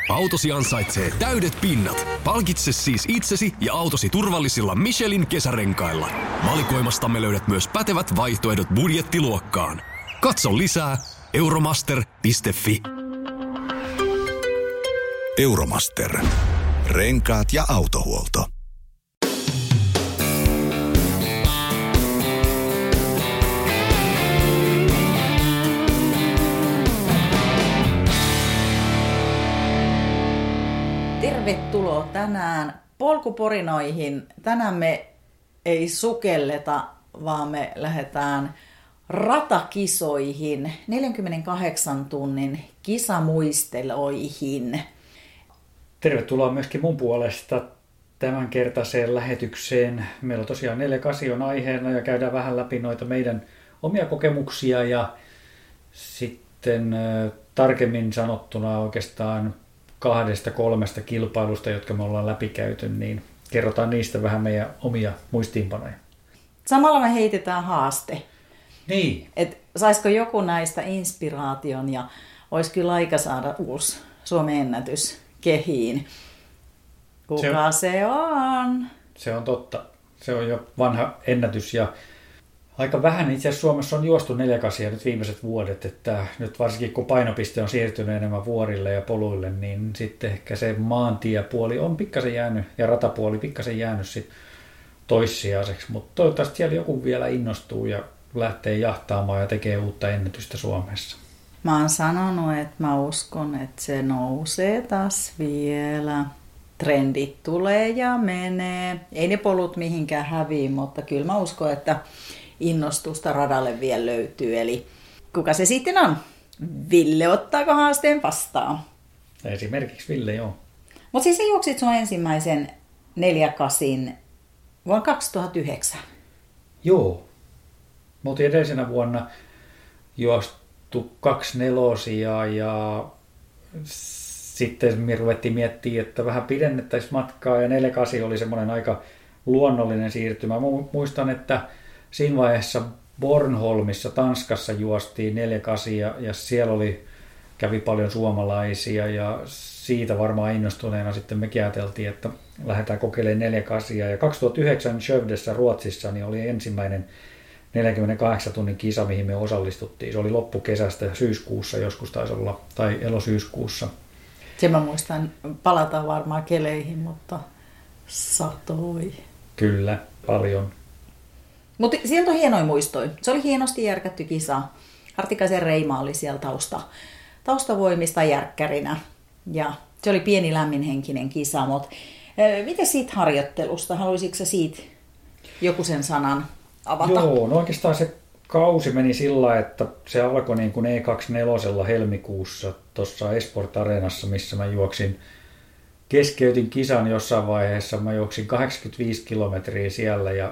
Autosi ansaitsee täydet pinnat. Palkitse siis itsesi ja autosi turvallisilla Michelin kesärenkailla. Valikoimastamme löydät myös pätevät vaihtoehdot budjettiluokkaan. Katso lisää euromaster.fi. Euromaster. Renkaat ja autohuolto. Tervetuloa tänään polkuporinoihin. Tänään me ei sukelleta, vaan me lähdetään ratakisoihin, 48 tunnin kisamuisteloihin. Tervetuloa myöskin mun puolesta tämänkertaiseen lähetykseen. Meillä on tosiaan 48 on aiheena ja käydään vähän läpi noita meidän omia kokemuksia ja sitten tarkemmin sanottuna oikeastaan 2-3 kilpailusta, jotka me ollaan läpikäyty, niin kerrotaan niistä vähän meidän omia muistiinpanoja. Samalla me heitetään haaste. Niin. Et saisiko joku näistä inspiraation ja olisi kyllä aika saada uusi Suomen ennätys kehiin. Kuka se on? Se on totta. Se on jo vanha ennätys ja aika vähän itse asiassa Suomessa on juostu 48 nyt viimeiset vuodet, että nyt varsinkin kun painopiste on siirtynyt enemmän vuorille ja poluille, niin sitten ehkä se maantiepuoli on pikkasen jäänyt ja ratapuoli pikkasen jäänyt sit toissijaiseksi, mutta toivottavasti siellä joku vielä innostuu ja lähtee jahtaamaan ja tekee uutta ennätystä Suomessa. Mä oon sanonut, että mä uskon, että se nousee taas vielä. Trendit tulee ja menee. Ei ne polut mihinkään häviä, mutta kyllä mä uskon, että innostusta radalle vielä löytyy. Eli kuka se sitten on? Ville, ottaako haasteen vastaan? Esimerkiksi Ville, joo. Mutta siis sä juoksit sun ensimmäisen 48 vuonna 2009. Joo. Me oltiin edellisenä vuonna juostu 24 ja sitten me ruvettiin miettimään, että vähän pidennettäisiin matkaa ja 48 oli semmoinen aika luonnollinen siirtymä. Mä muistan, että siinä vaiheessa Bornholmissa Tanskassa juostiin 48 ja siellä kävi paljon suomalaisia ja siitä varmaan innostuneena sitten me ajateltiin, että lähdetään kokeilemaan 48 ja 2009 Skövdessä Ruotsissa niin oli ensimmäinen 48 tunnin kisa, mihin me osallistuttiin. Se oli loppukesästä syyskuussa joskus taisi olla, tai elosyyskuussa. Sen mä muistan, palataan varmaan keleihin, mutta satoi. Kyllä, paljon. Mutta sieltä on hienoja muistoja. Se oli hienosti järkätty kisa. Hartikaisen Reima oli siellä taustavoimista järkkärinä. Ja se oli pieni lämminhenkinen kisa. Mutta miten siitä harjoittelusta? Haluaisitko siitä joku sen sanan avata? Joo, no oikeastaan se kausi meni sillä, että se alkoi niin kuin E24 helmikuussa tuossa Esport Areenassa, missä mä keskeytin kisan jossain vaiheessa. Mä juoksin 85 kilometriä siellä ja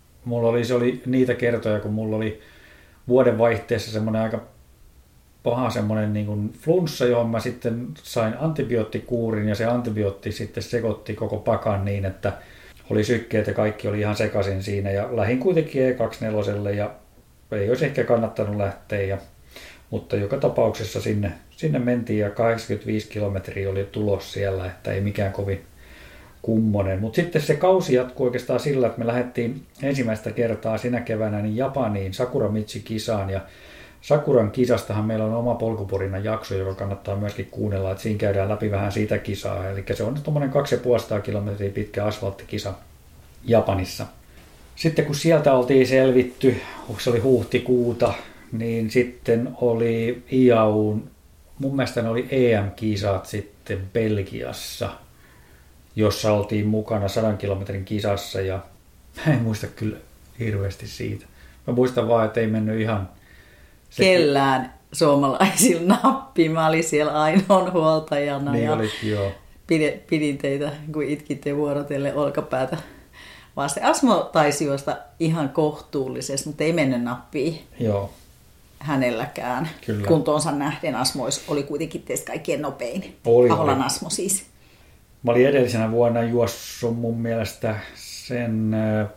se oli niitä kertoja, kun mulla oli vuodenvaihteessa semmoinen aika paha semmoinen niin kuin flunssa, johon mä sitten sain antibioottikuurin ja se antibiootti sitten sekoitti koko pakan niin, että oli sykkeet ja kaikki oli ihan sekaisin siinä ja lähdin kuitenkin E24 ja ei olisi ehkä kannattanut lähteä, mutta joka tapauksessa sinne mentiin ja 85 kilometriä oli tulos siellä, että ei mikään kovin kummonen. Mutta sitten se kausi jatkuu oikeastaan sillä, että me lähdettiin ensimmäistä kertaa sinä keväänä niin Japaniin Sakura-Michi-kisaan ja Sakuran kisastahan meillä on oma polkuporinan jakso, joka kannattaa myöskin kuunnella, että siinä käydään läpi vähän siitä kisaa. Eli se on nyt tuommoinen 250 kilometriä pitkä asfalttikisa Japanissa. Sitten kun sieltä oltiin selvitty, se oli huhtikuuta, niin sitten oli IAUn, mun mielestä ne oli EM-kisat sitten Belgiassa, jossa oltiin mukana 100 kilometrin kisassa ja mä en muista kyllä hirveästi siitä. Mä muistan vaan, että ei mennyt ihan kellään suomalaisilla nappi. Mä olin siellä ainoan huoltajana niin ja olit, joo. Pidin teitä, kun itkitte vuorotelle olkapäätä. Vaan se Asmo taisi juosta ihan kohtuullisesti, mutta ei mennyt nappiin. Joo. Hänelläkään. Kyllä. Kuntoonsa nähden Asmois oli kuitenkin teistä kaikkein nopein. Oli. Aholan Asmo siis. Mä olin edellisenä vuonna juossut mun mielestä sen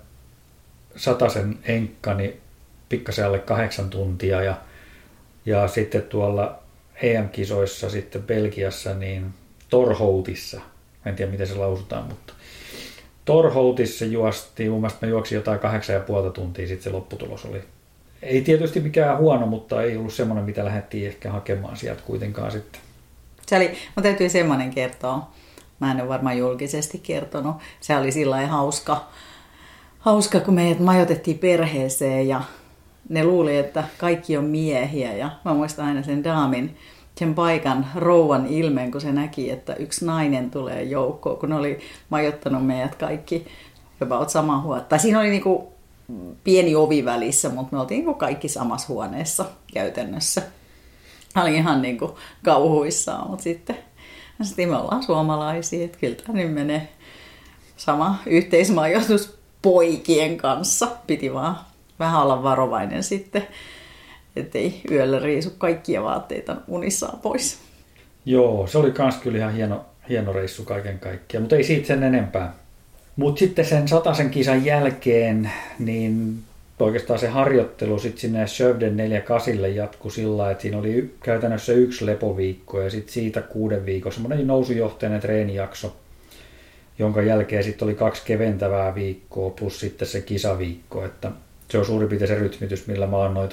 100 enkkani pikkasen alle 8 tuntia ja sitten tuolla EM-kisoissa sitten Belgiassa niin Torhoutissa. En tiedä, miten se lausutaan, mutta Torhoutissa juostiin. Mun mielestä mä juoksin jotain 8,5 tuntia, sitten se lopputulos oli. Ei tietysti mikään huono, mutta ei ollut semmoinen, mitä lähdettiin ehkä hakemaan sieltä kuitenkaan sitten. Se oli, mun täytyy semmoinen kertoa. Mä en ole varmaan julkisesti kertonut. Se oli sillä lailla hauska, kun meidät majoitettiin perheeseen ja ne luuli, että kaikki on miehiä. Ja mä muistan aina sen daamin, sen paikan rouvan ilmeen, kun se näki, että yksi nainen tulee joukkoon, kun ne oli majoittanut meidät kaikki about sama huone. Tai siinä oli niinku pieni ovi välissä, mutta me oltiin niinku kaikki samassa huoneessa käytännössä. Oli ihan niinku kauhuissaan, mutta sitten me ollaan suomalaisia, että kyllä tämä nyt menee sama yhteismajoitus poikien kanssa. Piti vaan vähän olla varovainen sitten, ettei yöllä riisu kaikkia vaatteita unissaan pois. Joo, se oli kans kyllä ihan hieno reissu kaiken kaikkiaan, mutta ei siitä sen enempää. Mutta sitten sen 100 kisan jälkeen, niin oikeastaan se harjoittelu sitten sinne Skövden 4-8 jatkui sillä lailla, että siinä oli käytännössä 1 lepoviikko ja sitten siitä 6 viikon semmoinen nousujohteinen treenijakso, jonka jälkeen sitten oli 2 keventävää viikkoa plus sitten se kisaviikko, että se on suurin piirtein se rytmitys, millä mä oon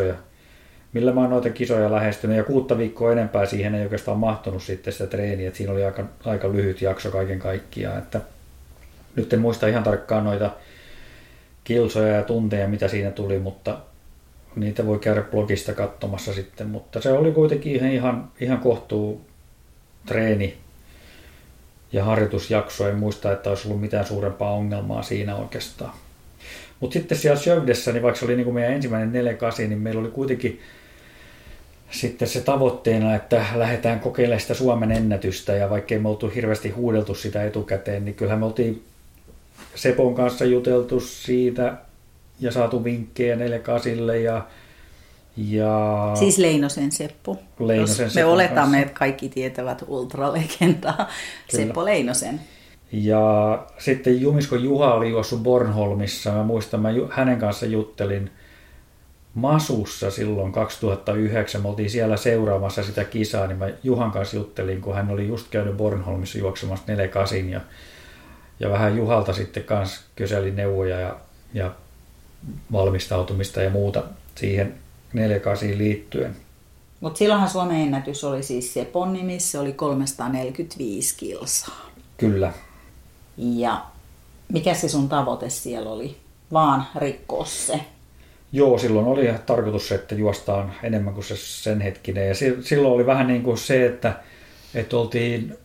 noita kisoja lähestynyt ja 6 viikkoa enempää siihen ei oikeastaan mahtunut sitten sitä treeniä, että siinä oli aika lyhyt jakso kaiken kaikkiaan, että nyt en muista ihan tarkkaan noita kilsoja ja tunteja, mitä siinä tuli, mutta niitä voi käydä blogista katsomassa sitten, mutta se oli kuitenkin ihan kohtuu treeni ja harjoitusjakso, en muista, että olisi ollut mitään suurempaa ongelmaa siinä oikeastaan. Mutta sitten siellä Skövdessä, niin vaikka se oli niin kuin meidän ensimmäinen 4-8, niin meillä oli kuitenkin sitten se tavoitteena, että lähdetään kokeilemaan sitä Suomen ennätystä, ja vaikkei me oltu hirveästi huudeltu sitä etukäteen, niin kyllähän me oltiin Sepon kanssa juteltu siitä ja saatu vinkkejä 4-8 ja siis Leinosen Seppo. Me oletamme, että kaikki tietävät ultralegendaa Seppo Leinosen. Ja sitten Jumiskon Juha oli juossut Bornholmissa. Mä muistan, mä hänen kanssa juttelin Masussa silloin 2009. Me oltiin siellä seuraamassa sitä kisaa, niin mä Juhan kanssa juttelin, kun hän oli just käynyt Bornholmissa juoksemassa 4-8 ja vähän Juhalta sitten kanssa kyselin neuvoja ja valmistautumista ja muuta siihen 4-8 liittyen. Mutta silloinhan Suomen ennätys oli siis Sepon nimissä, se oli 345 kilsaa. Kyllä. Ja mikä se sun tavoite siellä oli? Vaan rikkoa se? Joo, silloin oli tarkoitus se, että juostaan enemmän kuin se sen hetkinen. Ja silloin oli vähän niin kuin se, että oltiin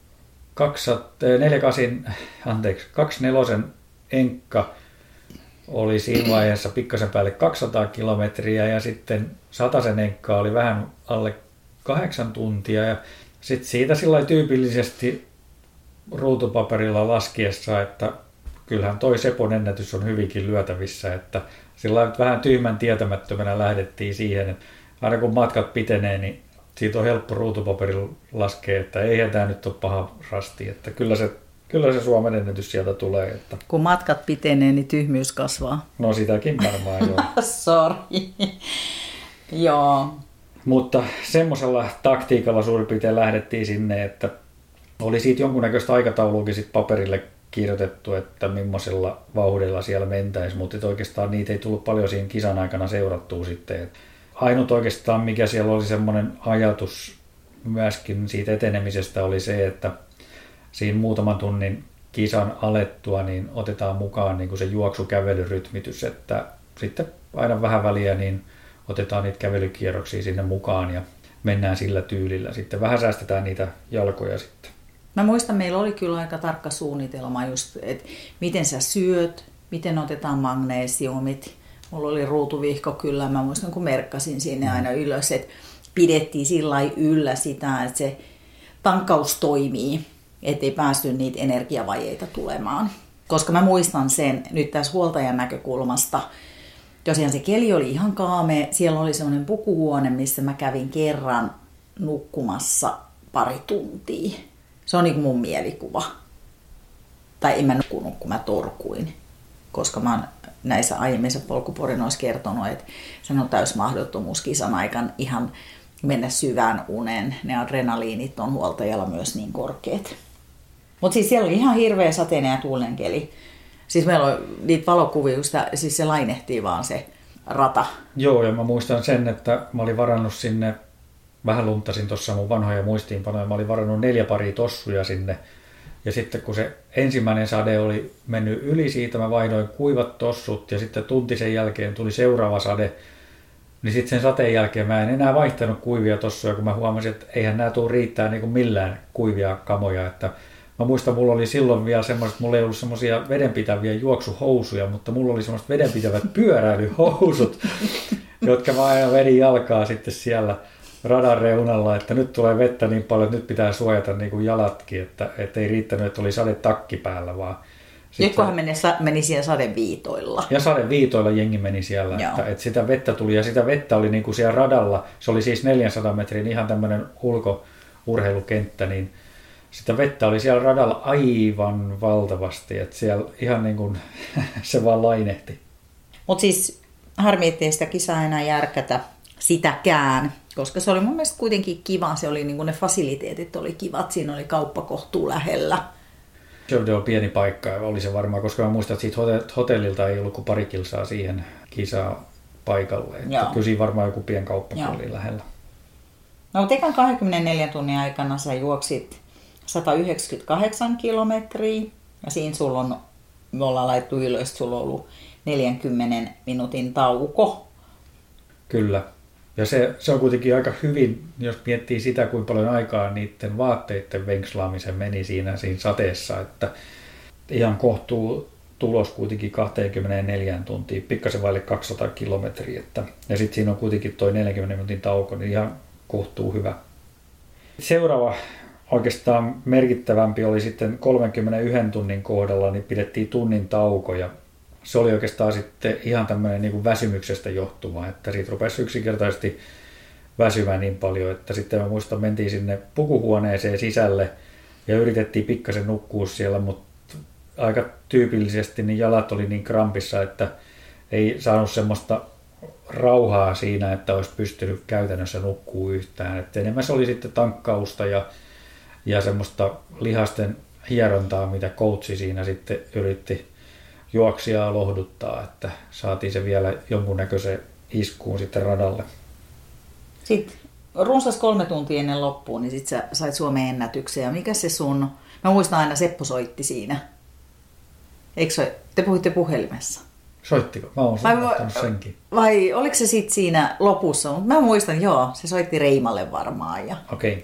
24 enkka oli siinä vaiheessa pikkasen päälle 200 kilometriä ja sitten 100 enkka oli vähän alle 8 tuntia. Ja sitten siitä sillä tyypillisesti ruutupaperilla laskiessa, että kyllähän toi Sepon ennätys on hyvinkin lyötävissä, että sillä vähän tyhmän tietämättömänä lähdettiin siihen, että aina kun matkat pitenee, niin siitä on helppo ruutupaperilla laskea, että eihän tämä nyt ole paha rasti, että kyllä se Suomen ennätys sieltä tulee. Että kun matkat pitenee, niin tyhmyys kasvaa. No sitäkin varmaan, joo. Sori. Joo. Mutta semmoisella taktiikalla suurin piirtein lähdettiin sinne, että oli siitä jonkunnäköistä aikatauluakin sit paperille kirjoitettu, että millaisella vauhdilla siellä mentäisi, mutta oikeastaan niitä ei tullut paljon siinä kisan aikana seurattua sitten. Ainut oikeastaan, mikä siellä oli semmoinen ajatus myöskin siitä etenemisestä, oli se, että siinä muutaman tunnin kisan alettua, niin otetaan mukaan niin kuin se juoksukävelyrytmitys, että sitten aina vähän väliä, niin otetaan niitä kävelykierroksia sinne mukaan ja mennään sillä tyylillä. Sitten vähän säästetään niitä jalkoja sitten. Mä muistan, meillä oli kyllä aika tarkka suunnitelma just, että miten sä syöt, miten otetaan magneesiumit. Mulla oli ruutuvihko kyllä, mä muistan kun merkkasin sinne aina ylös, että pidettiin sillä lailla yllä sitä, että se tankkaus toimii, ettei päästy niitä energiavajeita tulemaan. Koska mä muistan sen nyt tässä huoltajan näkökulmasta, tosiaan se keli oli ihan kaamea, siellä oli semmoinen pukuhuone, missä mä kävin kerran nukkumassa pari tuntia. Se on niin kuin mun mielikuva. Tai en mä nukkunut, kun mä torkuin. Koska mä oon näissä aiemmissa polkuporinoissa kertonut, että se on täys mahdottomuus kisan aikaan ihan mennä syvään unen. Ne adrenaliinit on huoltajalla myös niin korkeat. Mutta siis siellä oli ihan hirveä sateinen ja tuulinen keli. Siis meillä on niitä valokuvia, siis se lainehtii vaan se rata. Joo, ja mä muistan sen, että mä olin varannut sinne, vähän luntasin tuossa mun vanhoja muistiinpanoja, mä olin varannut 4 paria tossuja sinne. Ja sitten kun se ensimmäinen sade oli mennyt yli siitä, mä vaihdoin kuivat tossut ja sitten tunti sen jälkeen tuli seuraava sade. Niin sitten sen sateen jälkeen mä en enää vaihtanut kuivia tossuja, kun mä huomasin, että eihän nämä tule riittää niin kuin millään kuivia kamoja. Että mä muistan, mulla oli silloin vielä semmoiset, mulla ei ollut semmoisia vedenpitäviä juoksuhousuja, mutta mulla oli semmoiset vedenpitävät pyöräilyhousut, jotka mä aina vedin jalkaa sitten siellä radan reunalla, että nyt tulee vettä niin paljon, että nyt pitää suojata niin kuin jalatkin, että ei riittänyt, että oli sadetakki päällä, vaan Jokkohan meni siellä sadeviitoilla. Ja sadeviitoilla jengi meni siellä, että sitä vettä tuli ja sitä vettä oli niin kuin siellä radalla, se oli siis 400 metrin ihan tämmöinen ulkourheilukenttä, niin sitä vettä oli siellä radalla aivan valtavasti, että siellä ihan niin kuin se vaan lainehti. Mutta siis harmi, ettei sitä kisaa enää järkätä sitäkään, koska se oli mun mielestä kuitenkin kiva, se oli niin kuin ne fasiliteetit oli kivat, siinä oli kauppa kohtuu lähellä. Se oli pieni paikka ja oli se varmaan, koska mä muistan, että siitä hotellilta ei ollut kuin pari kilsaa siihen kisaa paikalle. Että kyllä siinä varmaan joku pienkauppakin oli lähellä. No mutta ekan 24 tunnin aikana sä juoksit 198 kilometriä ja siinä sulla on, me ollaan laittu ylös, että sulla on ollut 40 minuutin tauko. Kyllä. Ja se on kuitenkin aika hyvin, jos miettii sitä, kuinka paljon aikaa niiden vaatteiden venkslaamisen meni siinä sateessa, että ihan kohtuu tulos kuitenkin 24 tuntia, pikkasen vaille 200 kilometriä. Ja sitten siinä on kuitenkin toi 40 minuutin tauko, niin ihan kohtuu hyvä. Seuraava oikeastaan merkittävämpi oli sitten 31 tunnin kohdalla, niin pidettiin tunnin tauko ja se oli oikeastaan sitten ihan tämmöinen niin kuin väsymyksestä johtuva, että siitä rupesi yksinkertaisesti väsymään niin paljon, että sitten mä muistan, mentiin sinne pukuhuoneeseen sisälle ja yritettiin pikkasen nukkua siellä, mutta aika tyypillisesti niin jalat oli niin krampissa, että ei saanut semmoista rauhaa siinä, että olisi pystynyt käytännössä nukkuu yhtään. Että enemmän se oli sitten tankkausta ja semmoista lihasten hierontaa, mitä coachi siinä sitten yritti juoksijaa lohduttaa, että saatiin se vielä jonkunnäköiseen iskuun sitten radalle. Sitten runsas 3 tuntia ennen loppuun, niin sitten sä sait Suomen ennätyksen. Ja mikä se sun... Mä muistan aina, Seppo soitti siinä. Eikö te puhuitte puhelimessa? Soittiko? Mä oon soittanut senkin. Vai oliko se sitten siinä lopussa? Mä muistan, se soitti Reimalle varmaan. Okei.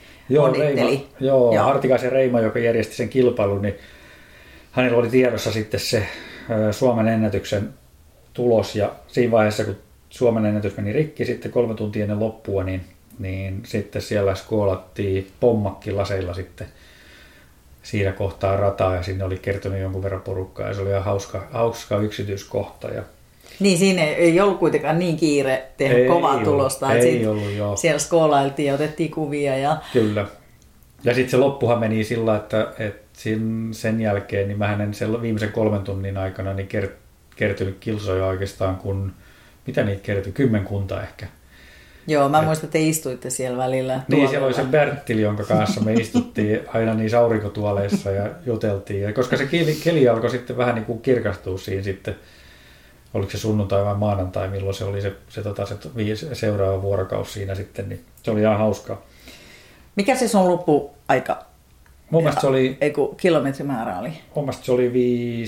Joo, Hartikaisen Reima, joka järjesti sen kilpailun, niin hänellä oli tiedossa sitten se Suomen ennätyksen tulos ja siinä vaiheessa, kun Suomen ennätys meni rikki sitten 3 tuntia ennen loppua, niin sitten siellä skoolattiin pommakkilaseilla sitten siinä kohtaa rataa ja sinne oli kertonut jonkun verran porukkaa ja se oli ihan hauska yksityiskohta. Niin siinä ei ollut kuitenkaan niin kiire tehdä kovaa tulosta. Ei ollut, joo. Siellä skoolailtiin ja otettiin kuvia. Kyllä. Ja sitten se loppuhan meni sillä, että sen jälkeen niin mä en sen viimeisen 3 tunnin aikana niin kertynyt kilsoja oikeastaan, kun mitä niitä kertyi, 10 ehkä. Joo, mä muistan, että te istuitte siellä välillä. Niin, siellä oli se Bertil, jonka kanssa me istuttiin aina niissä aurinkotuoleissa ja juteltiin. Ja koska se keli alkoi sitten vähän niin kuin kirkastua siinä sitten, oliko se sunnuntai vai maanantai, milloin se oli se seuraava vuorokausi siinä sitten, niin se oli ihan hauskaa. mikä se sun loppuaika? Mun mielestä se oli... kilometrimäärä oli? Mun mielestä se oli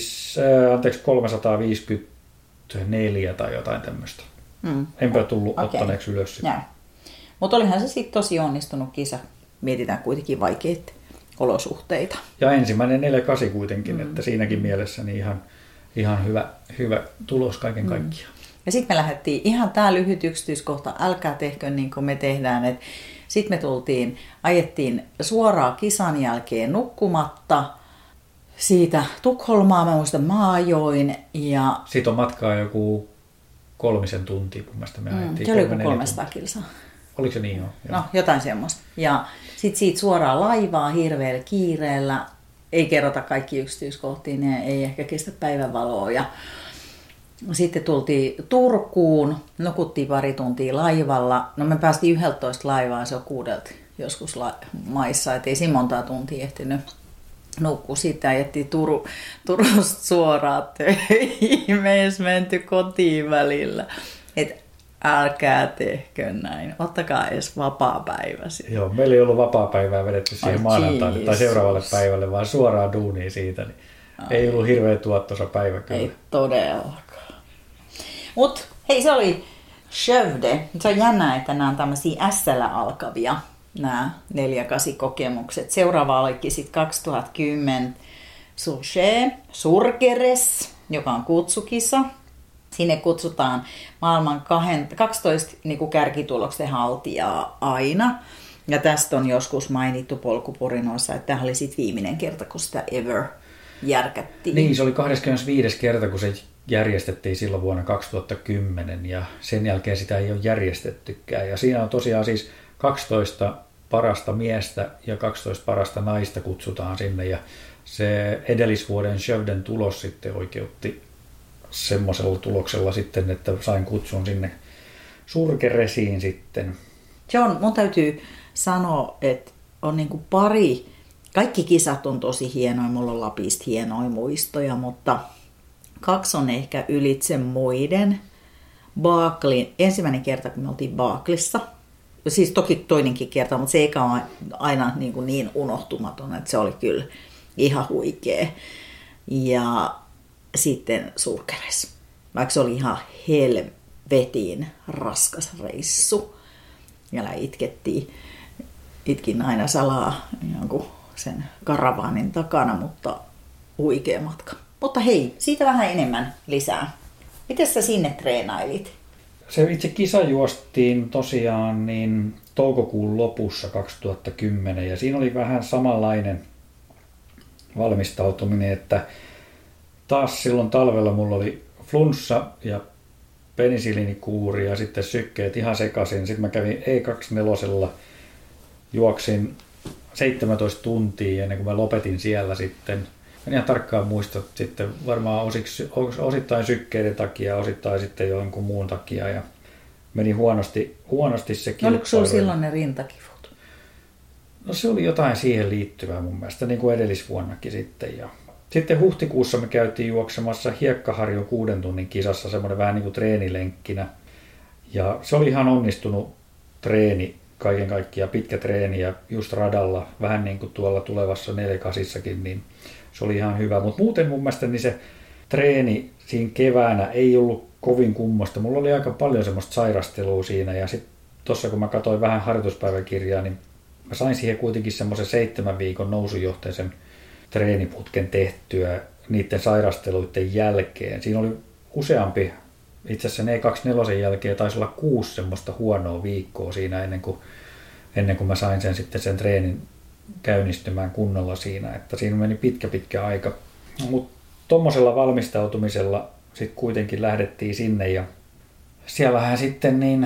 354 tai jotain tämmöistä. Enpä tullut ottaneeksi ylös sitä. Mutta olihan se sitten tosi onnistunut kisa. Mietitään kuitenkin vaikeita olosuhteita. Ja ensimmäinen 4.8 kuitenkin, että siinäkin mielessä niin ihan hyvä tulos kaiken kaikkiaan. Ja sitten me lähdettiin ihan tää lyhyt yksityiskohta, älkää tehkö niin kuin me tehdään. Sitten me ajettiin suoraan kisan jälkeen nukkumatta siitä Tukholmaa, mä muistan Maajoin. Ja... Siitä on matkaa joku 3 tuntia, kun me ajettiin. Se oli joku 300 kilsaa. Oliko se niin jo? No, jotain semmoista. Ja sitten siitä suoraan laivaa hirveällä kiireellä. Ei kerrota kaikki yksityiskohtiin, ne ei ehkä kestä päivänvaloa. Ja Sitten tultiin Turkuun, nukuttiin pari tuntia laivalla. No me päästiin 11 laivaan, se on 6 joskus maissa, ettei siinä montaa tuntia ehtinyt nukkua. Sitten ajettiin Turusta suoraan töihin, me ei menty kotiin välillä. Et älkää tehkö näin, ottakaa edes vapaapäivä. Joo, meillä ei ollut vapaapäivää vedetty siihen maanantaille tai seuraavalle päivälle, vaan suoraan duunia siitä. Niin ei ollut hirveän tuottoisa päivä kyllä. Ei todellakaan. Mut hei, se oli Skövde. Se on jännä, että nämä on tämmöisiä SL alkavia, nämä 4-8 kokemukset. Seuraava olikin sitten 2010 Surkeres, joka on kutsukisa. Sinne kutsutaan maailman 12 niin kärkituloksen haltijaa aina. Ja tästä on joskus mainittu polkupurinoissa, että tämä oli sitten viimeinen kerta, kun sitä ever järkättiin. Niin, se oli 25. kerta, kun se järjestettiin silloin vuonna 2010 ja sen jälkeen sitä ei ole järjestettykään. Ja siinä on tosiaan siis 12 parasta miestä ja 12 parasta naista kutsutaan sinne ja se edellisvuoden Skövden tulos sitten oikeutti semmoisella tuloksella sitten, että sain kutsun sinne Surkeresiin sitten. John, mun täytyy sanoa, että on niinku kaikki kisat on tosi hienoja, mulla on Lapista hienoja muistoja, mutta 2 on ehkä ylitse muiden. Ensimmäinen kerta, kun me oltiin Baaklissa, siis toki toinenkin kerta, mutta se eka on aina niin unohtumaton, että se oli kyllä ihan huikea. Ja sitten Surkeres, vaikka se oli ihan helvetin raskas reissu. Ja itkin aina salaa jonkun sen karavaanin takana, mutta huikea matka. Mutta hei, siitä vähän enemmän lisää. Miten sä sinne treenailit? Se itse kisa juostiin tosiaan niin toukokuun lopussa 2010 ja siinä oli vähän samanlainen valmistautuminen, että taas silloin talvella mulla oli flunssa ja penisiliinikuuri ja sitten sykkeet ihan sekaisin. Sitten mä kävin E24, juoksin 17 tuntia ennen kuin mä lopetin siellä sitten. En ihan tarkkaan muista sitten varmaan osittain sykkeiden takia, osittain sitten jonkun muun takia ja meni huonosti se kilpailu. Oliko sinulla silloin ne rintakivut? No se oli jotain siihen liittyvää mun mielestä, niin kuin edellisvuonnakin sitten. Ja sitten huhtikuussa me käytiin juoksemassa Hiekkaharjun 6 tunnin kisassa semmoinen vähän niin kuin treenilenkkinä. Ja se oli ihan onnistunut treeni kaiken kaikkiaan, pitkä treeni ja just radalla, vähän niin kuin tuolla tulevassa 4-8, niin se oli ihan hyvä. Mutta muuten mun mielestä niin se treeni siinä keväänä ei ollut kovin kummosta. Mulla oli aika paljon semmoista sairastelua siinä ja sitten tuossa kun mä katsoin vähän harjoituspäiväkirjaa, niin mä sain siihen kuitenkin semmoisen 7 viikon nousujohteisen treeniputken tehtyä niiden sairasteluiden jälkeen. Siinä oli useampi, itse asiassa E24 jälkeen taisi olla 6 semmoista huonoa viikkoa siinä ennen kuin mä sain sen treenin käynnistymään kunnolla siinä, että siinä meni pitkä aika. Mutta tommosella valmistautumisella sitten kuitenkin lähdettiin sinne ja siellähän sitten niin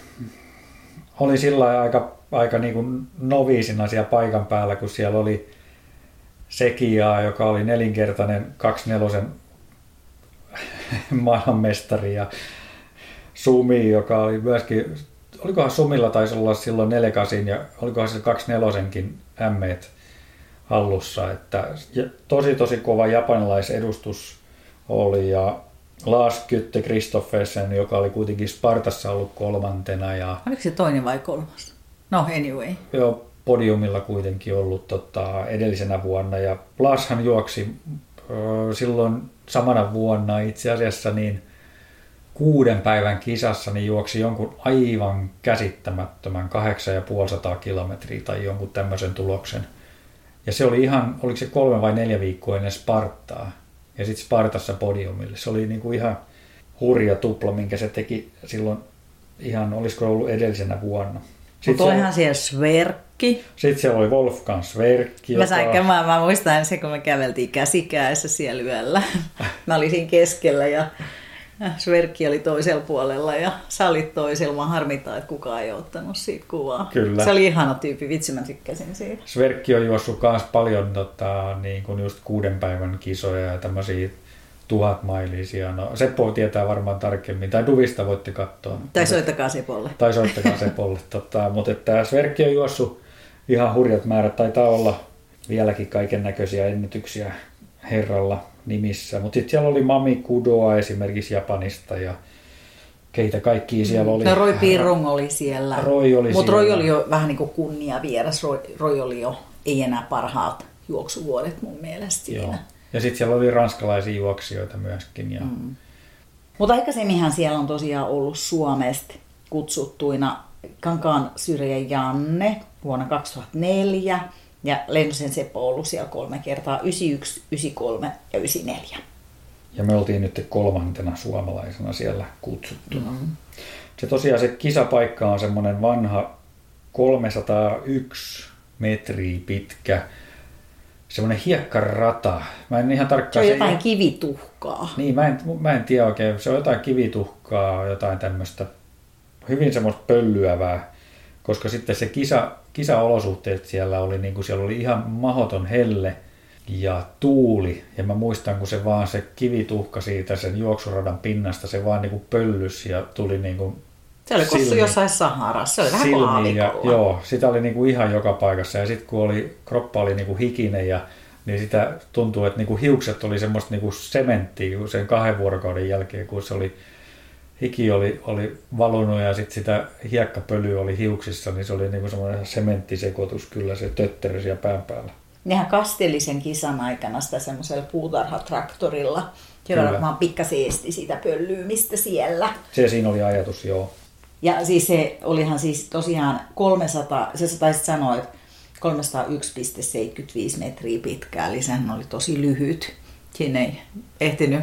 oli sillä aika niin kuin noviisina siellä paikan päällä, kun siellä oli Sekiaa, joka oli 4-kertainen 2-4 maailmanmestari ja Sumi, joka oli myöskin, olikohan Sumilla taisi olla silloin 4-8 ja olikohan se 2-4kin M-et hallussa, että tosi kova japanilaisedustus oli ja Lars Kytte Kristoffersen, joka oli kuitenkin Spartassa ollut 3. Ja oliko se 2. vai 3? No anyway. Joo, podiumilla kuitenkin ollut edellisenä vuonna ja Larshan juoksi silloin samana vuonna itse asiassa niin 6 päivän kisassa niin juoksi jonkun aivan käsittämättömän 850 kilometriä tai jonkun tämmöisen tuloksen. Ja se oli ihan, oliko se 3 vai 4 viikkoa ennen Spartaa ja sitten Spartassa podiumille. Se oli niinku ihan hurja tupla, minkä se teki silloin ihan, olisiko ollut edellisenä vuonna. Mutta olihan siellä Sverkki. Sitten siellä oli Wolfgang Sverkki. Mä muistan se, kun me käveltiin käsikäessä siellä yöllä. Mä olin siinä keskellä ja Sverkki oli toisella puolella ja sä olit toisella. Mä harmittaa, että kukaan ei ottanut siitä kuvaa. Kyllä. Se oli ihana tyyppi, vitsi mä tykkäsin siitä. Sverkki on juossut myös paljon niin kuin just 6 päivän kisoja ja tämmöisiä 1000 mailisia. No Seppo tietää varmaan tarkemmin, tai Duvista voitte katsoa. Tai soittakaa Sepolle. Mutta tämä Sverkki on juossut ihan hurjat määrät, taitaa olla vieläkin kaiken näköisiä ennätyksiä herralla nimissä. Mutta sitten siellä oli Mami Kudoa esimerkiksi Japanista ja keitä kaikkia siellä oli. No Roy Pirrung oli siellä. Mutta Roy oli jo vähän niin kuin kunniavieras. Roy oli jo ei enää parhaat juoksuvuodet mun mielestä siinä. Joo. Ja sitten siellä oli ranskalaisia juoksijoita myöskin. Ja... Mutta aikaisemminhan siellä on tosiaan ollut Suomesta kutsuttuina Kankaan Syrjä Janne vuonna 2004 ja Lennosen Seppo on ollut siellä 3 kertaa, 91, 93 ja 94. Ja me oltiin nyt 3. suomalaisena siellä kutsuttuna. Se tosiaan se kisapaikka on semmoinen vanha 301 metriä pitkä, semmoinen hiekkarata. Mä en ihan tarkkaan... Se on jotain kivituhkaa. Niin, mä en tiedä oikein. Se on jotain kivituhkaa, jotain tämmöistä hyvin semmoista pöllyävää, koska sitten se kisaolosuhteet siellä oli ihan mahdoton helle ja tuuli. Ja mä muistan, kun se kivituhka siitä sen juoksuradan pinnasta, se vaan niinku pöllys ja tuli niinku... Se oli kossu jossain Saharassa, se oli vähän kuin aavikolla. Joo, sitä oli niinku ihan joka paikassa ja sitten kun kroppa oli niinku hikinen niin sitä tuntuu, että niinku hiukset oli semmoista niinku sementtiä sen 2 vuorokauden jälkeen, kun se hiki oli valunut ja sitten sitä hiekkapölyä oli hiuksissa, niin se oli niinku semmoinen sementtisekoitus kyllä se tötterö siellä pään päällä. Nehän kasteli sen kisan aikana sitä semmoisella puutarhatraktorilla, jolla varmaan pikkasen esti sitä pöllyymistä siellä. Se siinä oli ajatus, joo. Ja siis se olihan siis tosiaan 300, se taisit sanoa, että 301,75 metriä pitkää, eli sehän oli tosi lyhyt. Siinä ei ehtinyt,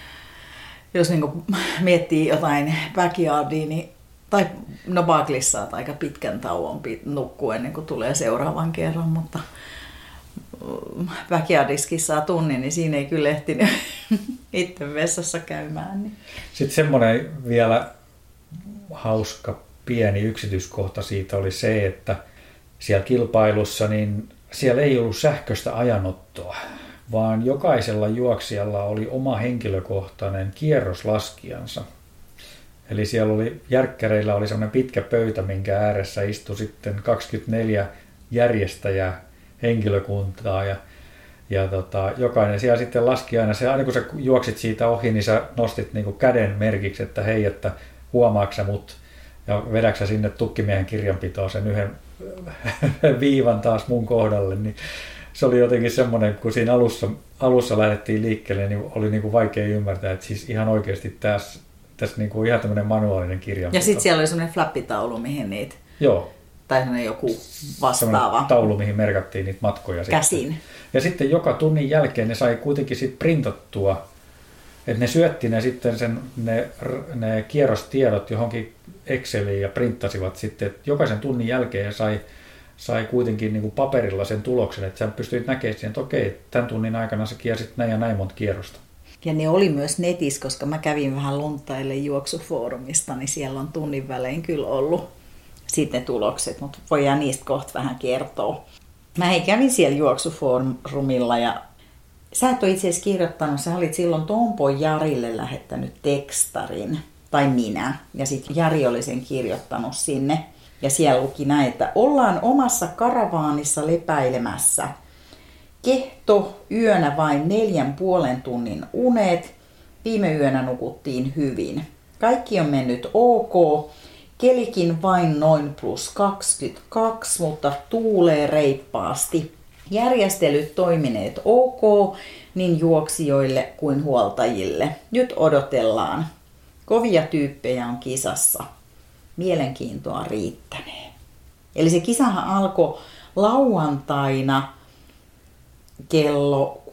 jos niinku miettii jotain backyardia, niin, tai no Barclays saa aika pitkän tauon nukkua ennen kuin tulee seuraavan kerran, mutta backyardiskin saa tunnin, niin siinä ei kyllä ehtinyt itse vessassa käymään. Niin. Sitten semmoinen vielä hauska pieni yksityiskohta siitä oli se, että siellä kilpailussa niin siellä ei ollut sähköistä ajanottoa, vaan jokaisella juoksijalla oli oma henkilökohtainen kierroslaskijansa. Eli siellä oli järkkäreillä oli semmoinen pitkä pöytä, minkä ääressä istui sitten 24 järjestäjää henkilökuntaa ja jokainen siellä sitten laski aina, aina kun sä juoksit siitä ohi, niin sä nostit niinku käden merkiksi, että hei, että huomaatko mut ja vedäksä sinne tukkimiehen kirjanpitoon sen yhden viivan taas mun kohdalle, niin se oli jotenkin semmoinen, kun siinä alussa lähdettiin liikkeelle, niin oli niinku vaikea ymmärtää, että siis ihan oikeasti tässä niinku ihan tämmöinen manuaalinen kirjanpito. Ja sitten siellä oli semmoinen flappitaulu, mihin niitä... Joo. Tai semmoinen joku vastaava. Taulu, mihin merkattiin niitä matkoja. Käsin. Sitten. Ja sitten joka tunnin jälkeen ne sai kuitenkin sit printattua, että ne syötti ne sitten ne kierrostiedot johonkin Exceliin ja printtasivat sitten, että jokaisen tunnin jälkeen sai kuitenkin niin kuin paperilla sen tuloksen, että sä pystyit näkemään siihen, että okei, tämän tunnin aikana sä kiersit näin ja näin monta kierrosta. Ja ne oli myös netissä, koska mä kävin vähän luntaille juoksufoorumista, niin siellä on tunnin välein kyllä ollut sitten ne tulokset, mutta voidaan niistä kohta vähän kertoa. Mä kävin siellä juoksufoorumilla ja sä et ole itse asiassa kirjoittanut, sä olit silloin Tompo Jarille lähettänyt tekstarin, tai minä, ja sitten Jari oli sen kirjoittanut sinne. Ja siellä luki näin, että ollaan omassa karavaanissa lepäilemässä. Kehto yönä vain 4,5 tunnin unet. Viime yönä nukuttiin hyvin. Kaikki on mennyt ok. Kelikin vain noin +22, mutta tuulee reippaasti. Järjestelyt toimineet ok, niin juoksijoille kuin huoltajille. Nyt odotellaan. Kovia tyyppejä on kisassa. Mielenkiintoa riittänee. Eli se kisahan alkoi lauantaina kello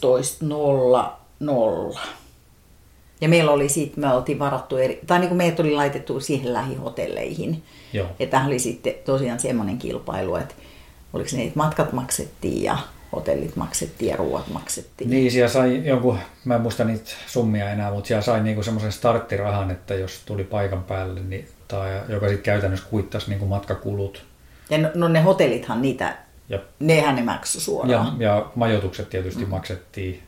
16.00. Ja meillä oli me oltiin varattu tai niin kuin meidät oli laitettu siihen lähihotelleihin. Joo. Ja tämä oli sitten tosiaan semmoinen kilpailu, että oliko ne matkat maksettiin ja hotellit maksettiin ja ruuat maksettiin. Niin, siellä sai jonkun, mä en muista niitä summia enää, mutta siellä sai niinku semmoisen starttirahan, että jos tuli paikan päälle, niin, joka sitten käytännössä kuittasi niinku matkakulut. Ja no ne hotellithan niitä, nehän ne maksoi suoraan. Ja majoitukset tietysti maksettiin.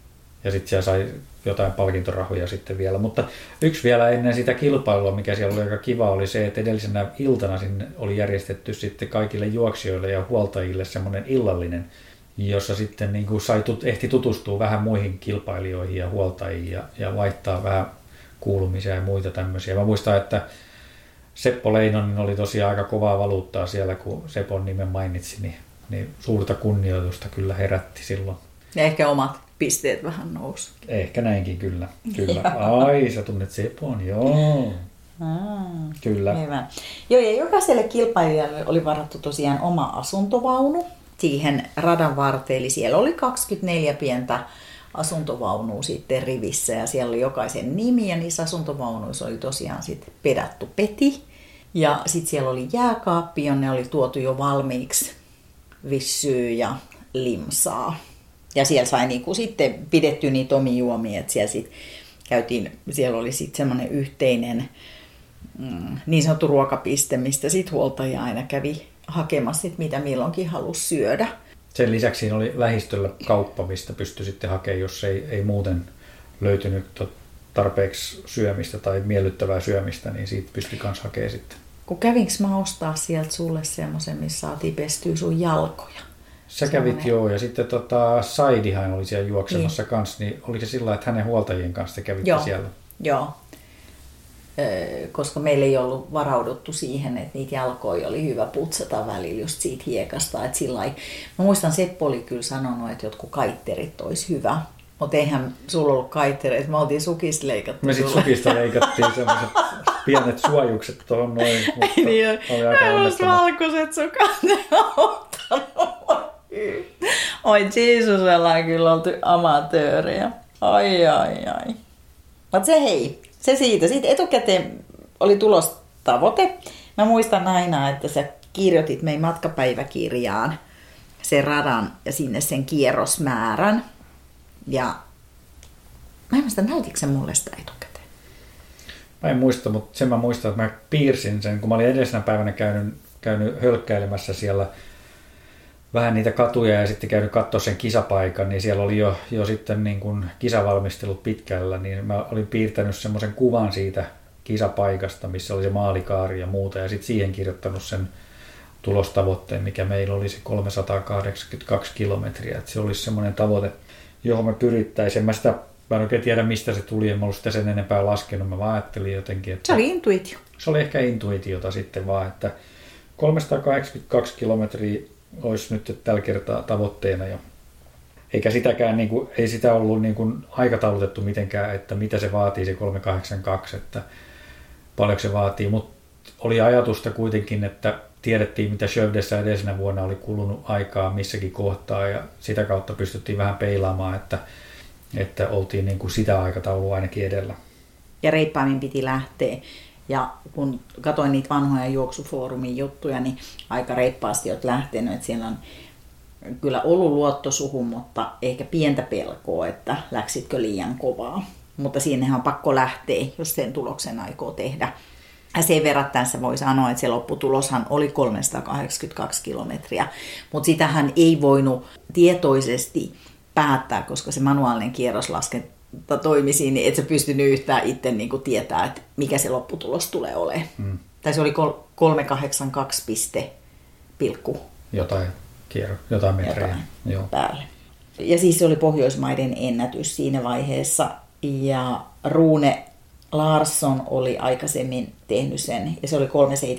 Ja sitten siellä sai jotain palkintorahoja sitten vielä. Mutta yksi vielä ennen sitä kilpailua, mikä siellä oli aika kiva, oli se, että edellisenä iltana sinne oli järjestetty sitten kaikille juoksijoille ja huoltajille semmoinen illallinen, jossa sitten niin kuin ehti tutustua vähän muihin kilpailijoihin ja huoltajiin ja vaihtaa vähän kuulumisia ja muita tämmöisiä. Mä muistan, että Seppo Leinonen oli tosiaan aika kovaa valuuttaa siellä, kun Sepon nimen mainitsi, niin suurta kunnioitusta kyllä herätti silloin. Ja ehkä omat pisteet vähän nousi. Ehkä näinkin kyllä. Ai, sä tunnet Sepon, joo. Kyllä. Hyvä. Joo, ja jokaiselle kilpailijalle oli varattu tosiaan oma asuntovaunu siihen radan varteen. Eli siellä oli 24 pientä asuntovaunua sitten rivissä ja siellä oli jokaisen nimi ja niissä asuntovaunuissa oli tosiaan sitten pedattu peti. Ja sitten siellä oli jääkaappi, jonne oli tuotu jo valmiiksi vissyä ja limsaa. Ja siellä sai niinku sitten pidetty niitä omia juomia, että siellä oli sitten semmoinen yhteinen niin sanottu ruokapiste, mistä sitten huoltaja aina kävi hakemassa sit, mitä milloinkin halusi syödä. Sen lisäksi siinä oli lähistöllä kauppa, mistä pystyi sitten hakemaan, jos ei muuten löytynyt tarpeeksi syömistä tai miellyttävää syömistä, niin siitä pystyi myös hakemaan sitten. Kun kävinkö mä ostaa sieltä sulle semmoisen, missä saatiin pestyä sun jalkoja? Sä kävit joo, ja sitten Saidihan oli siellä juoksemassa kanssa, niin oliko se sillä, että hänen huoltajien kanssa kävitte siellä? Joo, koska meillä ei ollut varauduttu siihen, että niitä jalkoja oli hyvä putsata välillä just siitä hiekasta. Että mä muistan, Seppo oli kyllä sanonut, että jotkut kaitterit olisi hyvä, mutta eihän sulla ollut kaittereita, me oltiin sukista leikattu. Me sitten sukista leikattiin sellaiset pienet suojukset tuohon noin, mutta niin, oli aika onnettomat. valkoiset sukat ne ottanut. Oi Jeesus, ollaan kyllä oltu amatöörejä. Ai. Mutta se siitä. Sitten etukäteen oli tulostavoite. Mä muistan aina, että sä kirjoitit meidän matkapäiväkirjaan sen radan ja sinne sen kierrosmäärän. Ja mä en muista, näytitkö sä mulle sitä etukäteen? Mä en muista, mutta sen mä muistan, että mä piirsin sen, kun mä olin edellisenä päivänä käynyt hölkkäilemässä siellä vähän niitä katuja ja sitten käynyt katsoa sen kisapaikan, niin siellä oli jo sitten niin kuin kisavalmistelut pitkällä, niin mä olin piirtänyt semmoisen kuvan siitä kisapaikasta, missä oli se maalikaari ja muuta, ja sitten siihen kirjoittanut sen tulostavoitteen, mikä meillä oli se 382 kilometriä, että se olisi semmoinen tavoite, johon me pyrittäisiin. Mä en oikein tiedä, mistä se tuli, en mä ollut sitä sen enempää laskenut, mä vaan ajattelin jotenkin, että se oli intuitio. Se oli ehkä intuitiota sitten vaan, että 382 kilometriä olisi nyt tällä kertaa tavoitteena. Eikä sitäkään, niin kuin, ei sitä ollut niin kuin aikataulutettu mitenkään, että mitä se vaatii se 382, että paljonko se vaatii, mutta oli ajatusta kuitenkin, että tiedettiin, mitä Skövdessä edellisenä vuonna oli kulunut aikaa missäkin kohtaa, ja sitä kautta pystyttiin vähän peilaamaan, että oltiin niin kuin sitä aikataulua ainakin edellä. Ja reippaammin piti lähteä. Ja kun katsoin niitä vanhoja juoksufoorumin juttuja, niin aika reippaasti olet lähtenyt. Että siellä on kyllä ollut luotto suhun, mutta ehkä pientä pelkoa, että läksitkö liian kovaa. Mutta siinähän on pakko lähteä, jos sen tuloksen aikoo tehdä. Ja sen verran tässä voi sanoa, että se lopputuloshan oli 382 kilometriä, mutta sitähän ei voinut tietoisesti päättää, koska se manuaalinen kierroslaskenta toimi siinä, niin et sä pystynyt yhtään itse niin kuin tietää, että mikä se lopputulos tulee olemaan. Tai se oli 382 pilkku. Jotain metrejä. Joo. Päälle. Ja siis se oli Pohjoismaiden ennätys siinä vaiheessa. Ja Rune Larsson oli aikaisemmin tehnyt sen, ja se oli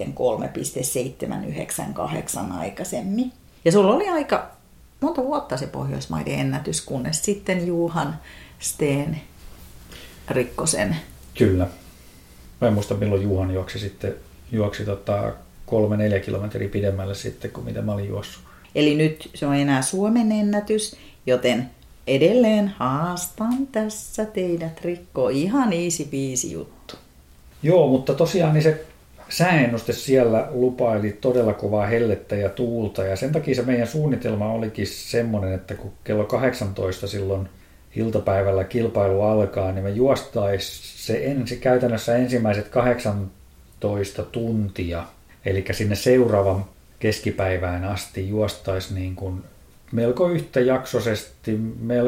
373,798 aikaisemmin. Ja sulla oli aika monta vuotta se Pohjoismaiden ennätys, kunnes sitten Johan Steen rikkoi sen. Kyllä. Mä en muista, milloin Juhan juoksi 3-4 kilometriä pidemmälle sitten kuin mitä mä olin juossut. Eli nyt se on enää Suomen ennätys, joten edelleen haastan tässä teidät rikkoa. Ihan easy peasy juttu. Joo, mutta tosiaan niin se sääennuste siellä lupaili todella kovaa hellettä ja tuulta. Ja sen takia se meidän suunnitelma olikin semmoinen, että kun kello 18 silloin iltapäivällä kilpailu alkaa, niin me juostaisiin se käytännössä ensimmäiset 18 tuntia. Eli sinne seuraavan keskipäivään asti juostaisi niin kuin melko yhtäjaksoisesti, melko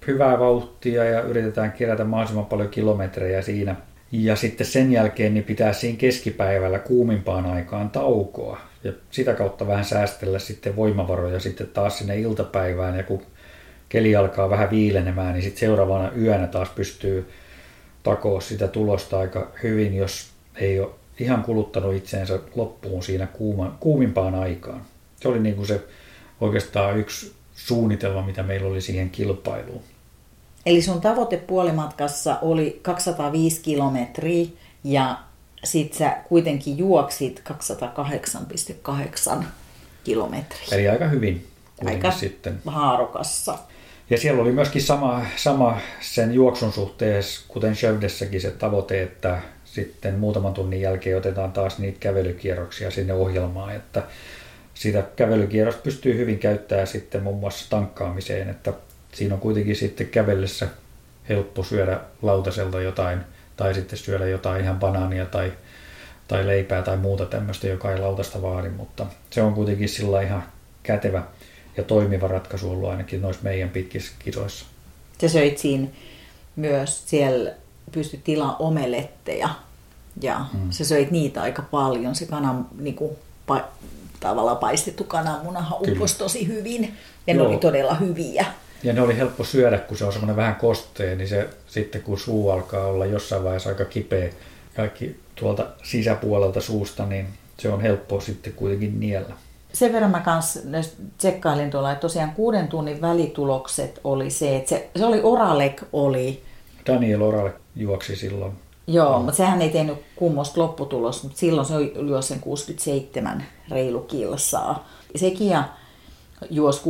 hyvää vauhtia ja yritetään kerätä mahdollisimman paljon kilometrejä siinä. Ja sitten sen jälkeen niin pitää siinä keskipäivällä kuumimpaan aikaan taukoa. Ja sitä kautta vähän säästellä sitten voimavaroja sitten taas sinne iltapäivään. Ja kun keli alkaa vähän viilenemään, niin sitten seuraavana yönä taas pystyy takoa sitä tulosta aika hyvin, jos ei ole ihan kuluttanut itseensä loppuun siinä kuumimpaan aikaan. Se oli niin kuin se oikeastaan yksi suunnitelma, mitä meillä oli siihen kilpailuun. Eli sun tavoite puolimatkassa oli 205 kilometriä ja sit sä kuitenkin juoksit 208,8 kilometriä. Eli aika hyvin. Aika sitten haarukassa. Ja siellä oli myöskin sama sen juoksun suhteessa, kuten Skövdessäkin se tavoite, että sitten muutaman tunnin jälkeen otetaan taas niitä kävelykierroksia sinne ohjelmaan, että sitä kävelykierrosta pystyy hyvin käyttämään sitten muun muassa tankkaamiseen, että siinä on kuitenkin sitten kävellessä helppo syödä lautaselta jotain tai sitten syödä jotain ihan banaania tai leipää tai muuta tämmöistä, joka ei lautasta vaadi, mutta se on kuitenkin sillä ihan kätevä ja toimiva ratkaisu ollut ainakin noissa meidän pitkissä kisoissa. Sä söit siinä myös, siellä pystyt tilaamaan omeletteja ja sä söit niitä aika paljon. Se kanan, tavallaan paistettu kananmunahan upposi tosi hyvin ja ne oli todella hyviä. Ja ne oli helppo syödä, kun se on semmoinen vähän kostea, niin se sitten kun suu alkaa olla jossain vaiheessa aika kipeä kaikki tuolta sisäpuolelta suusta, niin se on helppo sitten kuitenkin niellä. Sen verran mä kanssa tsekkailin tuolla, että tosiaan 6 tunnin välitulokset oli se, että se oli Oralek oli. Daniel Oralek juoksi silloin. Joo, mutta sehän ei tehnyt kummosta lopputulosta, mutta silloin se juosi sen 67 reilu kilsaa. Sekin juosi